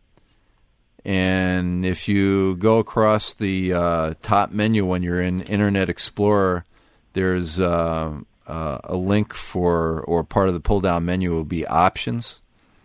And if you go across the uh, top menu when you're in Internet Explorer, there's uh, uh, a link for, or part of the pull-down menu will be Options.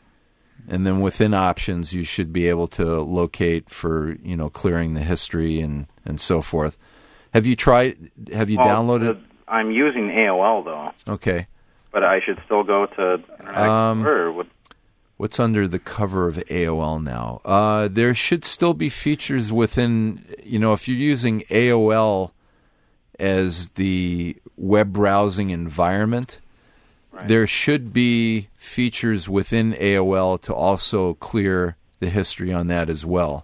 And then within Options, you should be able to locate for, you know, clearing the history and, and so forth. Have you tried, have you Well, downloaded? the- I'm using A O L, though. Okay. But I should still go to Internet Um, Explorer? Or what? What's under the cover of A O L now? Uh, there should still be features within, you know, if you're using A O L as the web browsing environment, right, there should be features within A O L to also clear the history on that as well.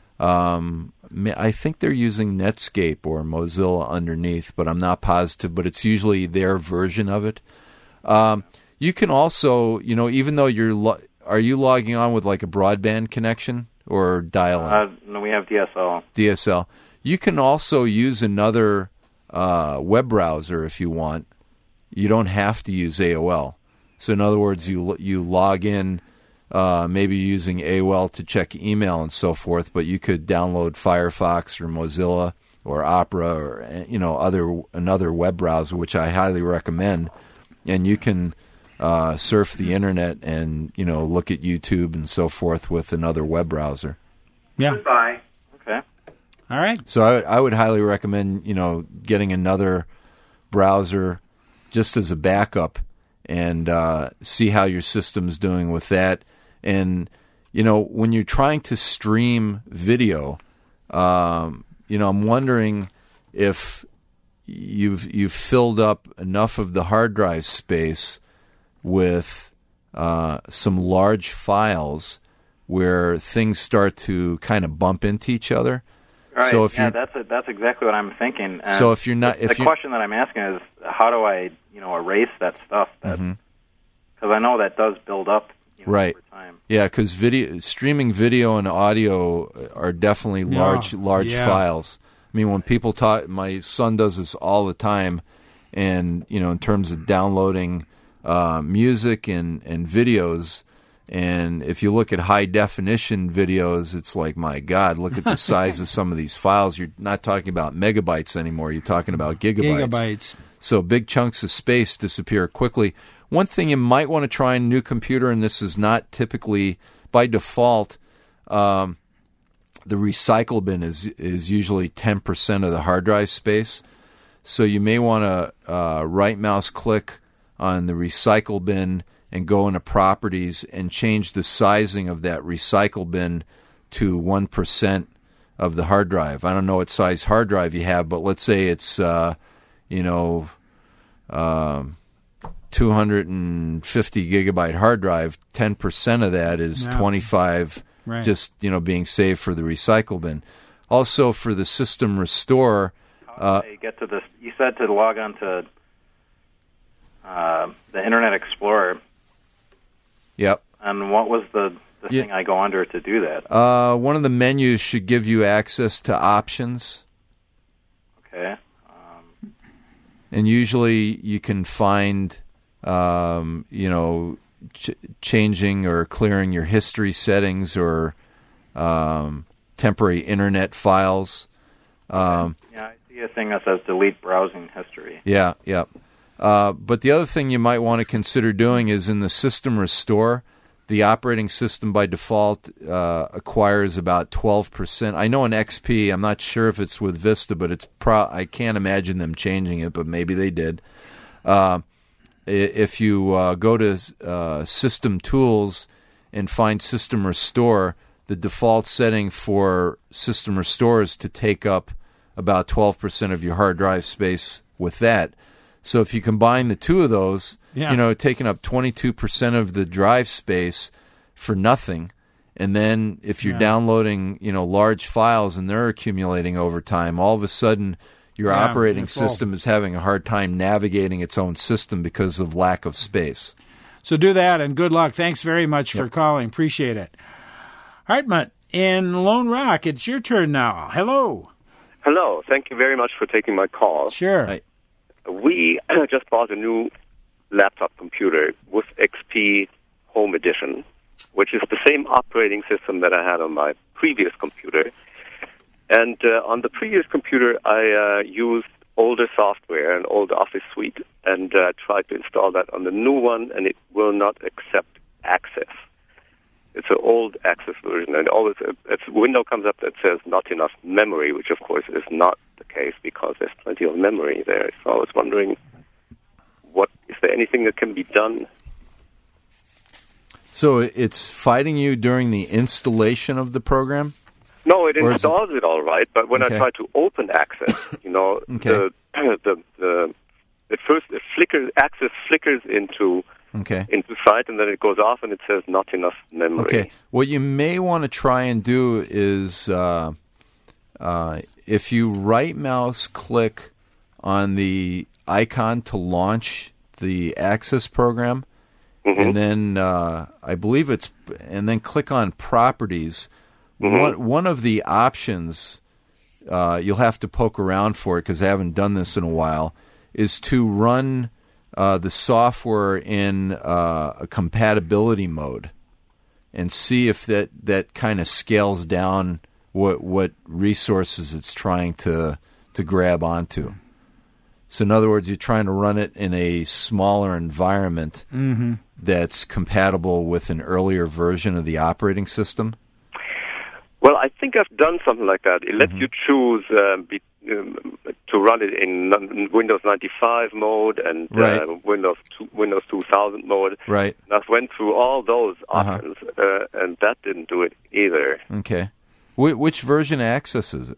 Um, I think they're using Netscape or Mozilla underneath, but I'm not positive, but it's usually their version of it. Um, you can also, you know, even though you're... Lo- Are you logging on with like a broadband connection or dial-in? Uh, no, we have D S L. D S L. You can also use another uh, web browser if you want. You don't have to use A O L. So in other words, you you log in, uh, maybe using A O L to check email and so forth, but you could download Firefox or Mozilla or Opera or, you know, other another web browser, which I highly recommend, and you can Uh, surf the internet and, you know, look at YouTube and so forth with another web browser. Yeah. Goodbye. Okay. All right. So I, I would highly recommend, you know, getting another browser just as a backup and uh, see how your system's doing with that. And, you know, when you're trying to stream video, um, you know, I'm wondering if you've you've filled up enough of the hard drive space with uh, some large files where things start to kind of bump into each other. Right. So if yeah, you're, that's a, that's exactly what I'm thinking. And so if you're not, the, if the you, question that I'm asking is, how do I, you know, erase that stuff? That because Mhm. I know that does build up, you know, right? over time. Yeah, because video streaming video and audio are definitely Yeah, large, large yeah. files. I mean, when people talk, my son does this all the time, and you know, in terms of downloading uh, music and and videos. And if you look at high definition videos, it's like, my God, look at the size of some of these files. You're not talking about megabytes anymore. You're talking about gigabytes. Gigabytes. So big chunks of space disappear quickly. One thing you might want to try in a new computer, and this is not typically by default, um, the recycle bin is is usually ten percent of the hard drive space. So you may want to uh, right mouse click on the recycle bin and go into properties and change the sizing of that recycle bin to one percent of the hard drive. I don't know what size hard drive you have, but let's say it's, uh, you know, um, two hundred fifty gigabyte hard drive. ten percent of that is Yeah. twenty-five Right. just, you know, being saved for the recycle bin. Also for the system restore, uh, You get to this. You said to log on to uh, the Internet Explorer. yep. And what was the, the Yeah. thing I go under to do that? Uh, one of the menus should give you access to options. Okay. And usually you can find, um, you know, ch- changing or clearing your history settings or um, temporary internet files. Um, yeah, I see a thing that says delete browsing history. Yeah, yeah. Uh, but the other thing you might want to consider doing is in the system restore, the operating system by default uh, acquires about twelve percent. I know in X P, I'm not sure if it's with Vista, but it's pro- I can't imagine them changing it, but maybe they did. Uh, if you uh, go to uh, System Tools and find System Restore, the default setting for System Restore is to take up about twelve percent of your hard drive space with that. So if you combine the two of those, yeah. you know, taking up twenty-two percent of the drive space for nothing, and then if you're yeah. downloading, you know, large files and they're accumulating over time, all of a sudden your yeah, operating system is having a hard time navigating its own system because of lack of space. So do that, and good luck. Thanks very much yep. for calling. Appreciate it. Hartmut in Lone Rock, it's your turn now. Hello. Hello. Thank you very much for taking my call. Sure. Hi. We just bought a new laptop computer with X P Home Edition, which is the same operating system that I had on my previous computer. And uh, on the previous computer, I uh, used older software, an old Office suite, and uh, tried to install that on the new one, and it will not accept Access. It's an old Access version, and always a, a window comes up that says not enough memory, which of course is not the case because there's plenty of memory there. So I was wondering, what is there anything that can be done? So it's fighting you during the installation of the program? No, it installs it... it all right, but when okay. I try to open Access, you know, okay. the, the the at first it flickers, Access flickers into. Okay. into sight, and then it goes off, and it says not enough memory. Okay. What you may want to try and do is uh, uh, if you right-mouse click on the icon to launch the Access program, mm-hmm. and then uh, I believe it's, and then click on Properties. Mm-hmm. One one of the options uh, you'll have to poke around for it because I haven't done this in a while is to run. Uh, the software in uh, a compatibility mode and see if that, that kind of scales down what what resources it's trying to to grab onto. So in other words, you're trying to run it in a smaller environment mm-hmm. that's compatible with an earlier version of the operating system. Well, I think I've done something like that. It lets mm-hmm. you choose uh, be, um, to run it in Windows ninety-five mode and right. uh, Windows two, Windows two thousand mode. Right. And I went through all those options, uh-huh. uh, and that didn't do it either. Okay. Wh- which version of Access is it?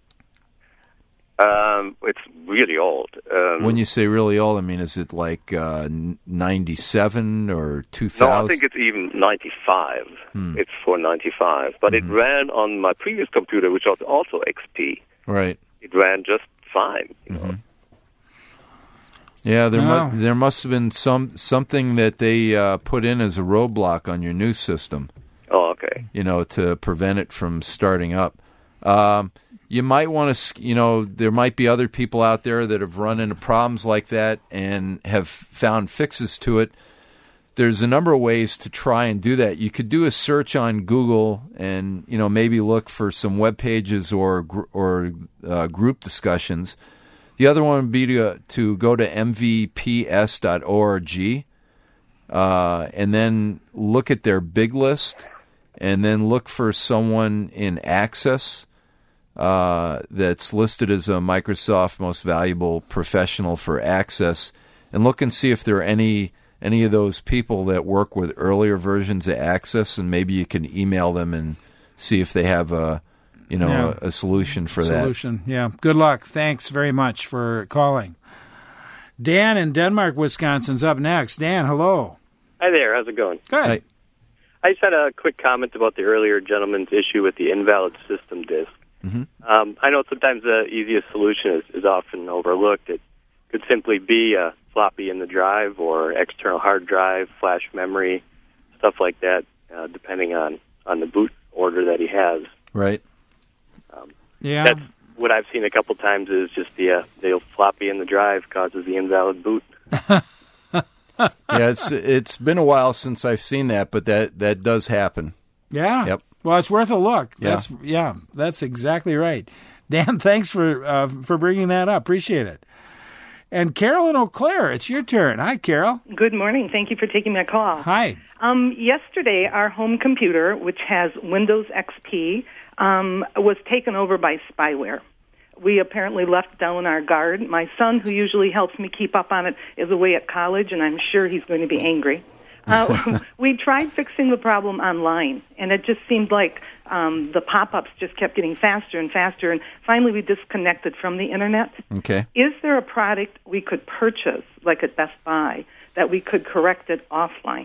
Um, it's really old. Um, when you say really old, I mean, is it like uh, ninety-seven or two thousand? No, I think it's even ninety-five. Hmm. It's for ninety-five. But mm-hmm. it ran on my previous computer, which was also X P. Right. It ran just fine. You mm-hmm. know? Yeah, there, wow. mu- there must have been some something that they uh, put in as a roadblock on your new system. Oh, okay. You know, to prevent it from starting up. Um, you might want to, you know, there might be other people out there that have run into problems like that and have found fixes to it. There's a number of ways to try and do that. You could do a search on Google and, you know, maybe look for some web pages or or uh, group discussions. The other one would be to, to go to m v p s dot org uh, and then look at their big list and then look for someone in Access uh, that's listed as a Microsoft Most Valuable Professional for Access, and look and see if there are any any of those people that work with earlier versions of Access, and maybe you can email them and see if they have a you know yeah. a, a solution for solution. that. Solution, yeah. Good luck. Thanks very much for calling. Dan in Denmark, Wisconsin's up next. Dan, hello. Hi there. How's it going? Good. Hi. I just had a quick comment about the earlier gentleman's issue with the invalid system disk. Mm-hmm. Um, I know sometimes the easiest solution is, is often overlooked. It could simply be a floppy in the drive or external hard drive, flash memory, stuff like that, uh, depending on, on the boot order that he has. Right. Um, yeah. That's what I've seen a couple times is just the uh, the floppy in the drive causes the invalid boot. Yeah, it's it's been a while since I've seen that, but that, that does happen. Yeah. Yep. Well, it's worth a look. Yeah. That's yeah. That's exactly right. Dan, thanks for uh, for bringing that up. Appreciate it. And Carolyn Eau Claire, it's your turn. Hi, Carol. Good morning. Thank you for taking my call. Hi. Um, yesterday, our home computer, which has Windows X P, um, was taken over by spyware. We apparently left down our guard. My son, who usually helps me keep up on it, is away at college, and I'm sure he's going to be angry. Uh, we tried fixing the problem online, and it just seemed like um, the pop-ups just kept getting faster and faster, and finally we disconnected from the Internet. Okay. Is there a product we could purchase, like at Best Buy, that we could correct it offline?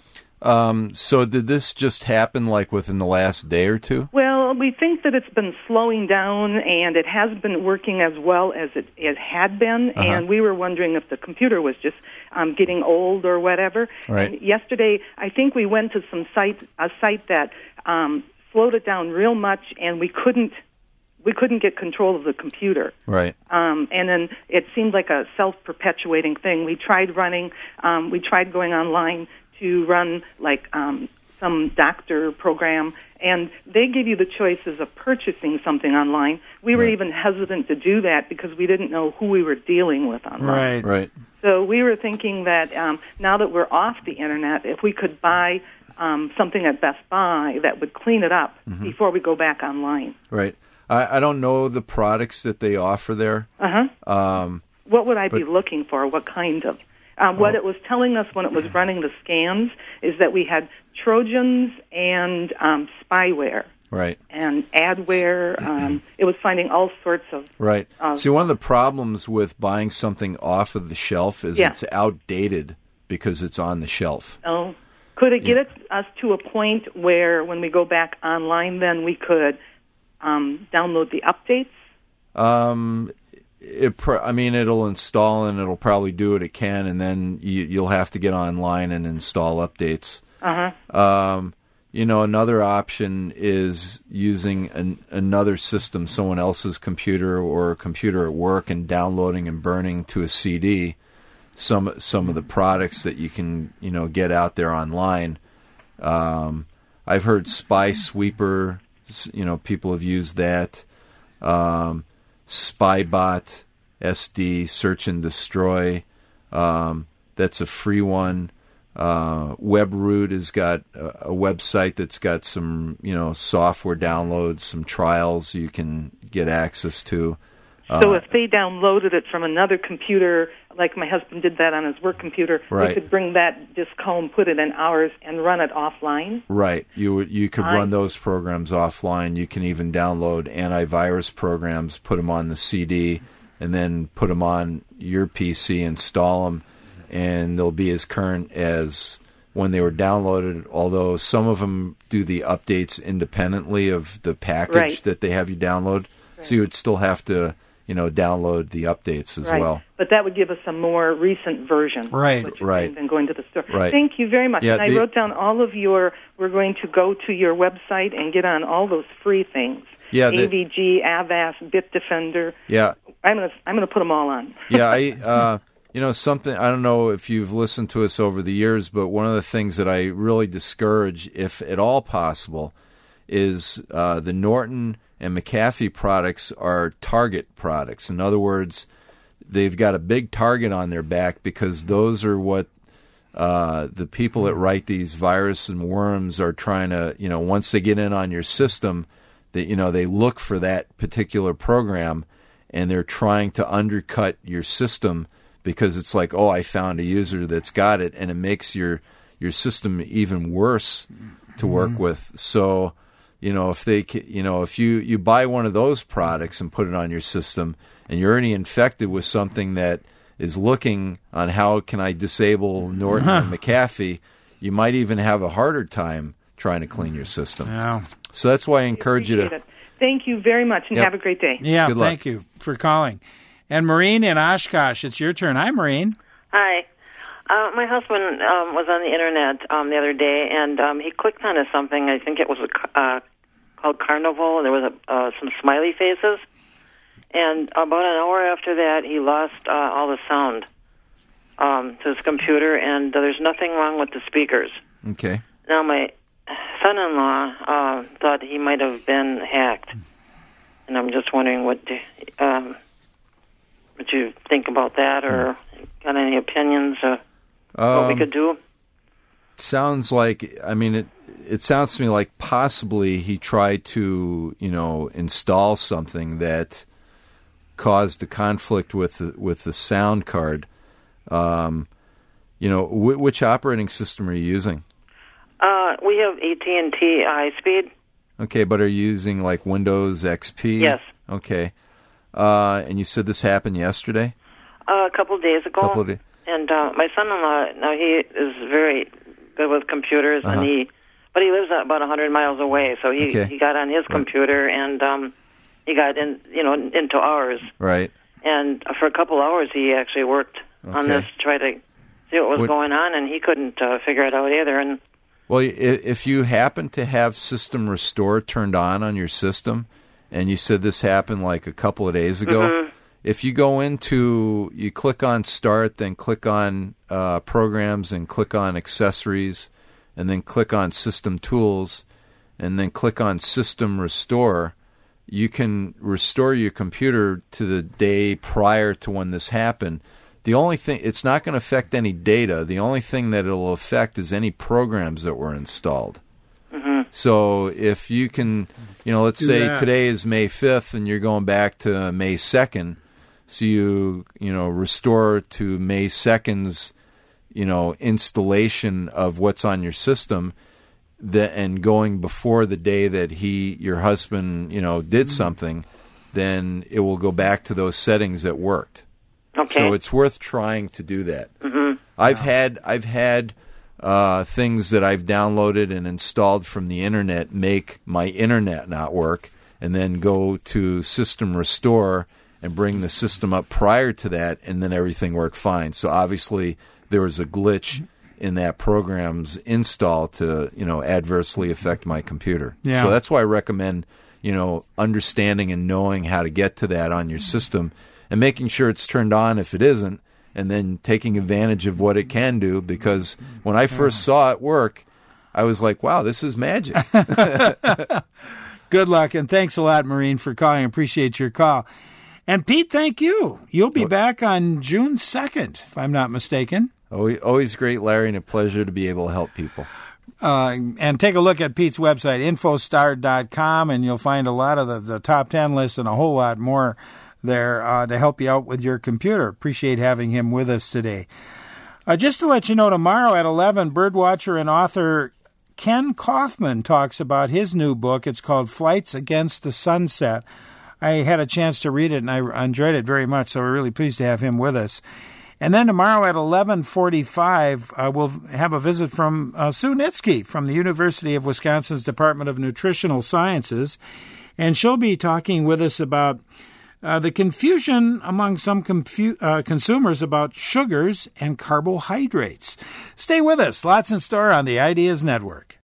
Um, so did this just happen like within the last day or two? Well, we think that it's been slowing down, and it has been working as well as it, it had been, Uh-huh. and we were wondering if the computer was just um, getting old or whatever. Right. And yesterday, I think we went to some site, a site that um, slowed it down real much, and we couldn't we couldn't get control of the computer. Right. Um, and then it seemed like a self-perpetuating thing. We tried running, um, we tried going online to run like um, some doctor program, and they give you the choices of purchasing something online. We were Right. even hesitant to do that because we didn't know who we were dealing with online. Right. Right. So we were thinking that um, now that we're off the Internet, if we could buy um, something at Best Buy that would clean it up Mhm. before we go back online. Right. I, I don't know the products that they offer there. Uh-huh. Um, What would I be But- looking for? What kind of? Um, what Well- it was telling us when it was running the scans is that we had Trojans and um, spyware right. and adware. Um, it was finding all sorts of. Right. of See, one of the problems with buying something off of the shelf is Yeah. it's outdated because it's on the shelf. Oh, could it get it, us to a point where when we go back online, then we could um, download the updates? Um, it. Pr- I mean, it'll install and it'll probably do what it can, and then you, you'll have to get online and install updates. Uh huh. Um, you know, another option is using an, another system, someone else's computer or a computer at work, and downloading and burning to a C D some some of the products that you can you know get out there online. Um, I've heard Spy Sweeper. You know, people have used that. Um, Spybot S D, Search and Destroy. Um, that's a free one. Uh, WebRoot has got a, a website that's got some, you know, software downloads, some trials you can get access to. So Uh, if they downloaded it from another computer, like my husband did that on his work computer, we Right. could bring that disk home, put it in ours, and run it offline? Right. You would- you could I- run those programs offline. You can even download antivirus programs, put them on the C D, and then put them on your P C, install them, and they'll be as current as when they were downloaded, although some of them do the updates independently of the package Right. that they have you download. So you would still have to, you know, download the updates as right. well. But that would give us a more recent version. Right, What you're right. saying, than going to the store. Right. Thank you very much. Yeah, and I the- wrote down all of your, we're going to go to your website and get on all those free things. Yeah, the- A V G, Avast, Bitdefender. Yeah. I'm going to I'm going to put them all on. yeah, I, uh, you know, something, I don't know if you've listened to us over the years, but one of the things that I really discourage, if at all possible, is uh, the Norton and McAfee products are target products. In other words, they've got a big target on their back because those are what uh, the people that write these viruses and worms are trying to, you know, once they get in on your system, that, you know, they look for that particular program and they're trying to undercut your system because it's like, oh, I found a user that's got it, and it makes your your system even worse to work Mhm. with. So, you know, if they, ca- you know, if you, you buy one of those products and put it on your system, and you're already infected with something that is looking on how can I disable Norton and McAfee, you might even have a harder time trying to clean your system. Yeah. So that's why I encourage you Appreciate to. it. Thank you very much, and Yep. have a great day. Yeah, Good luck. thank you for calling. And Maureen in Oshkosh, it's your turn. Hi, Maureen. Hi. Uh, my husband um, was on the internet um, the other day, and um, he clicked onto something. I think it was a, uh, called Carnival. There was a, uh, some smiley faces, And about an hour after that, he lost uh, all the sound um, to his computer, and uh, there's nothing wrong with the speakers. Okay. Now, my son-in-law uh, thought he might have been hacked, and I'm just wondering what do, um, what you think about that, or got any opinions of Um, what we could do? Sounds like, I mean, it it sounds to me like possibly he tried to, you know, install something that caused a conflict with the, with the sound card. Um, you know, wh- which operating system are you using? Uh, we have A T and T High Speed. Okay, but are you using like Windows X P? Yes. Okay. Uh, and you said this happened yesterday? Uh, a couple of days ago. Couple of days. And uh, my son-in-law, now he is very good with computers, Uh-huh. and he, but he lives about a hundred miles away. So he Okay. he got on his computer and um, he got in, you know, into ours. Right. And for a couple hours, he actually worked on Okay. this, try to see what was What- going on, and he couldn't uh, figure it out either. And Well, i- if you happen to have System Restore turned on on your system, and you said this happened like a couple of days ago, Mhm. if you go into, you click on Start, then click on uh, Programs, and click on Accessories, and then click on System Tools, and then click on System Restore, you can restore your computer to the day prior to when this happened. The only thing, it's not going to affect any data. The only thing that it'll affect is any programs that were installed. Mhm. So if you can, you know, let's Do say that. today is May fifth and you're going back to May second, so you, you know, restore to May second's, you know, installation of what's on your system, that, and going before the day that he, your husband, you know, did something, then it will go back to those settings that worked. Okay. So it's worth trying to do that. Mhm. I've had I've had uh, things that I've downloaded and installed from the internet make my internet not work, and then go to System Restore and bring the system up prior to that, and then everything worked fine. So obviously there was a glitch in that program's install to, you know, adversely affect my computer. Yeah. So that's why I recommend, you know, understanding and knowing how to get to that on your system, and making sure it's turned on if it isn't, and then taking advantage of what it can do, because when I first saw it work, I was like, wow, this is magic. Good luck, and thanks a lot, Maureen, for calling. Appreciate your call. And Pete, thank you. You'll be back on June second, if I'm not mistaken. Always, always great, Larry, and a pleasure to be able to help people. Uh, and take a look at Pete's website, infostar dot com, and you'll find a lot of the, the top ten lists and a whole lot more there uh, to help you out with your computer. Appreciate having him with us today. Uh, just to let you know, tomorrow at eleven, birdwatcher and author Ken Kaufman talks about his new book. It's called Flights Against the Sunset. I had a chance to read it, and I enjoyed it very much, so we're really pleased to have him with us. And then tomorrow at eleven forty-five, uh, we'll have a visit from uh, Sue Nitsky from the University of Wisconsin's Department of Nutritional Sciences, and she'll be talking with us about uh, the confusion among some confu- uh, consumers about sugars and carbohydrates. Stay with us. Lots in store on the Ideas Network.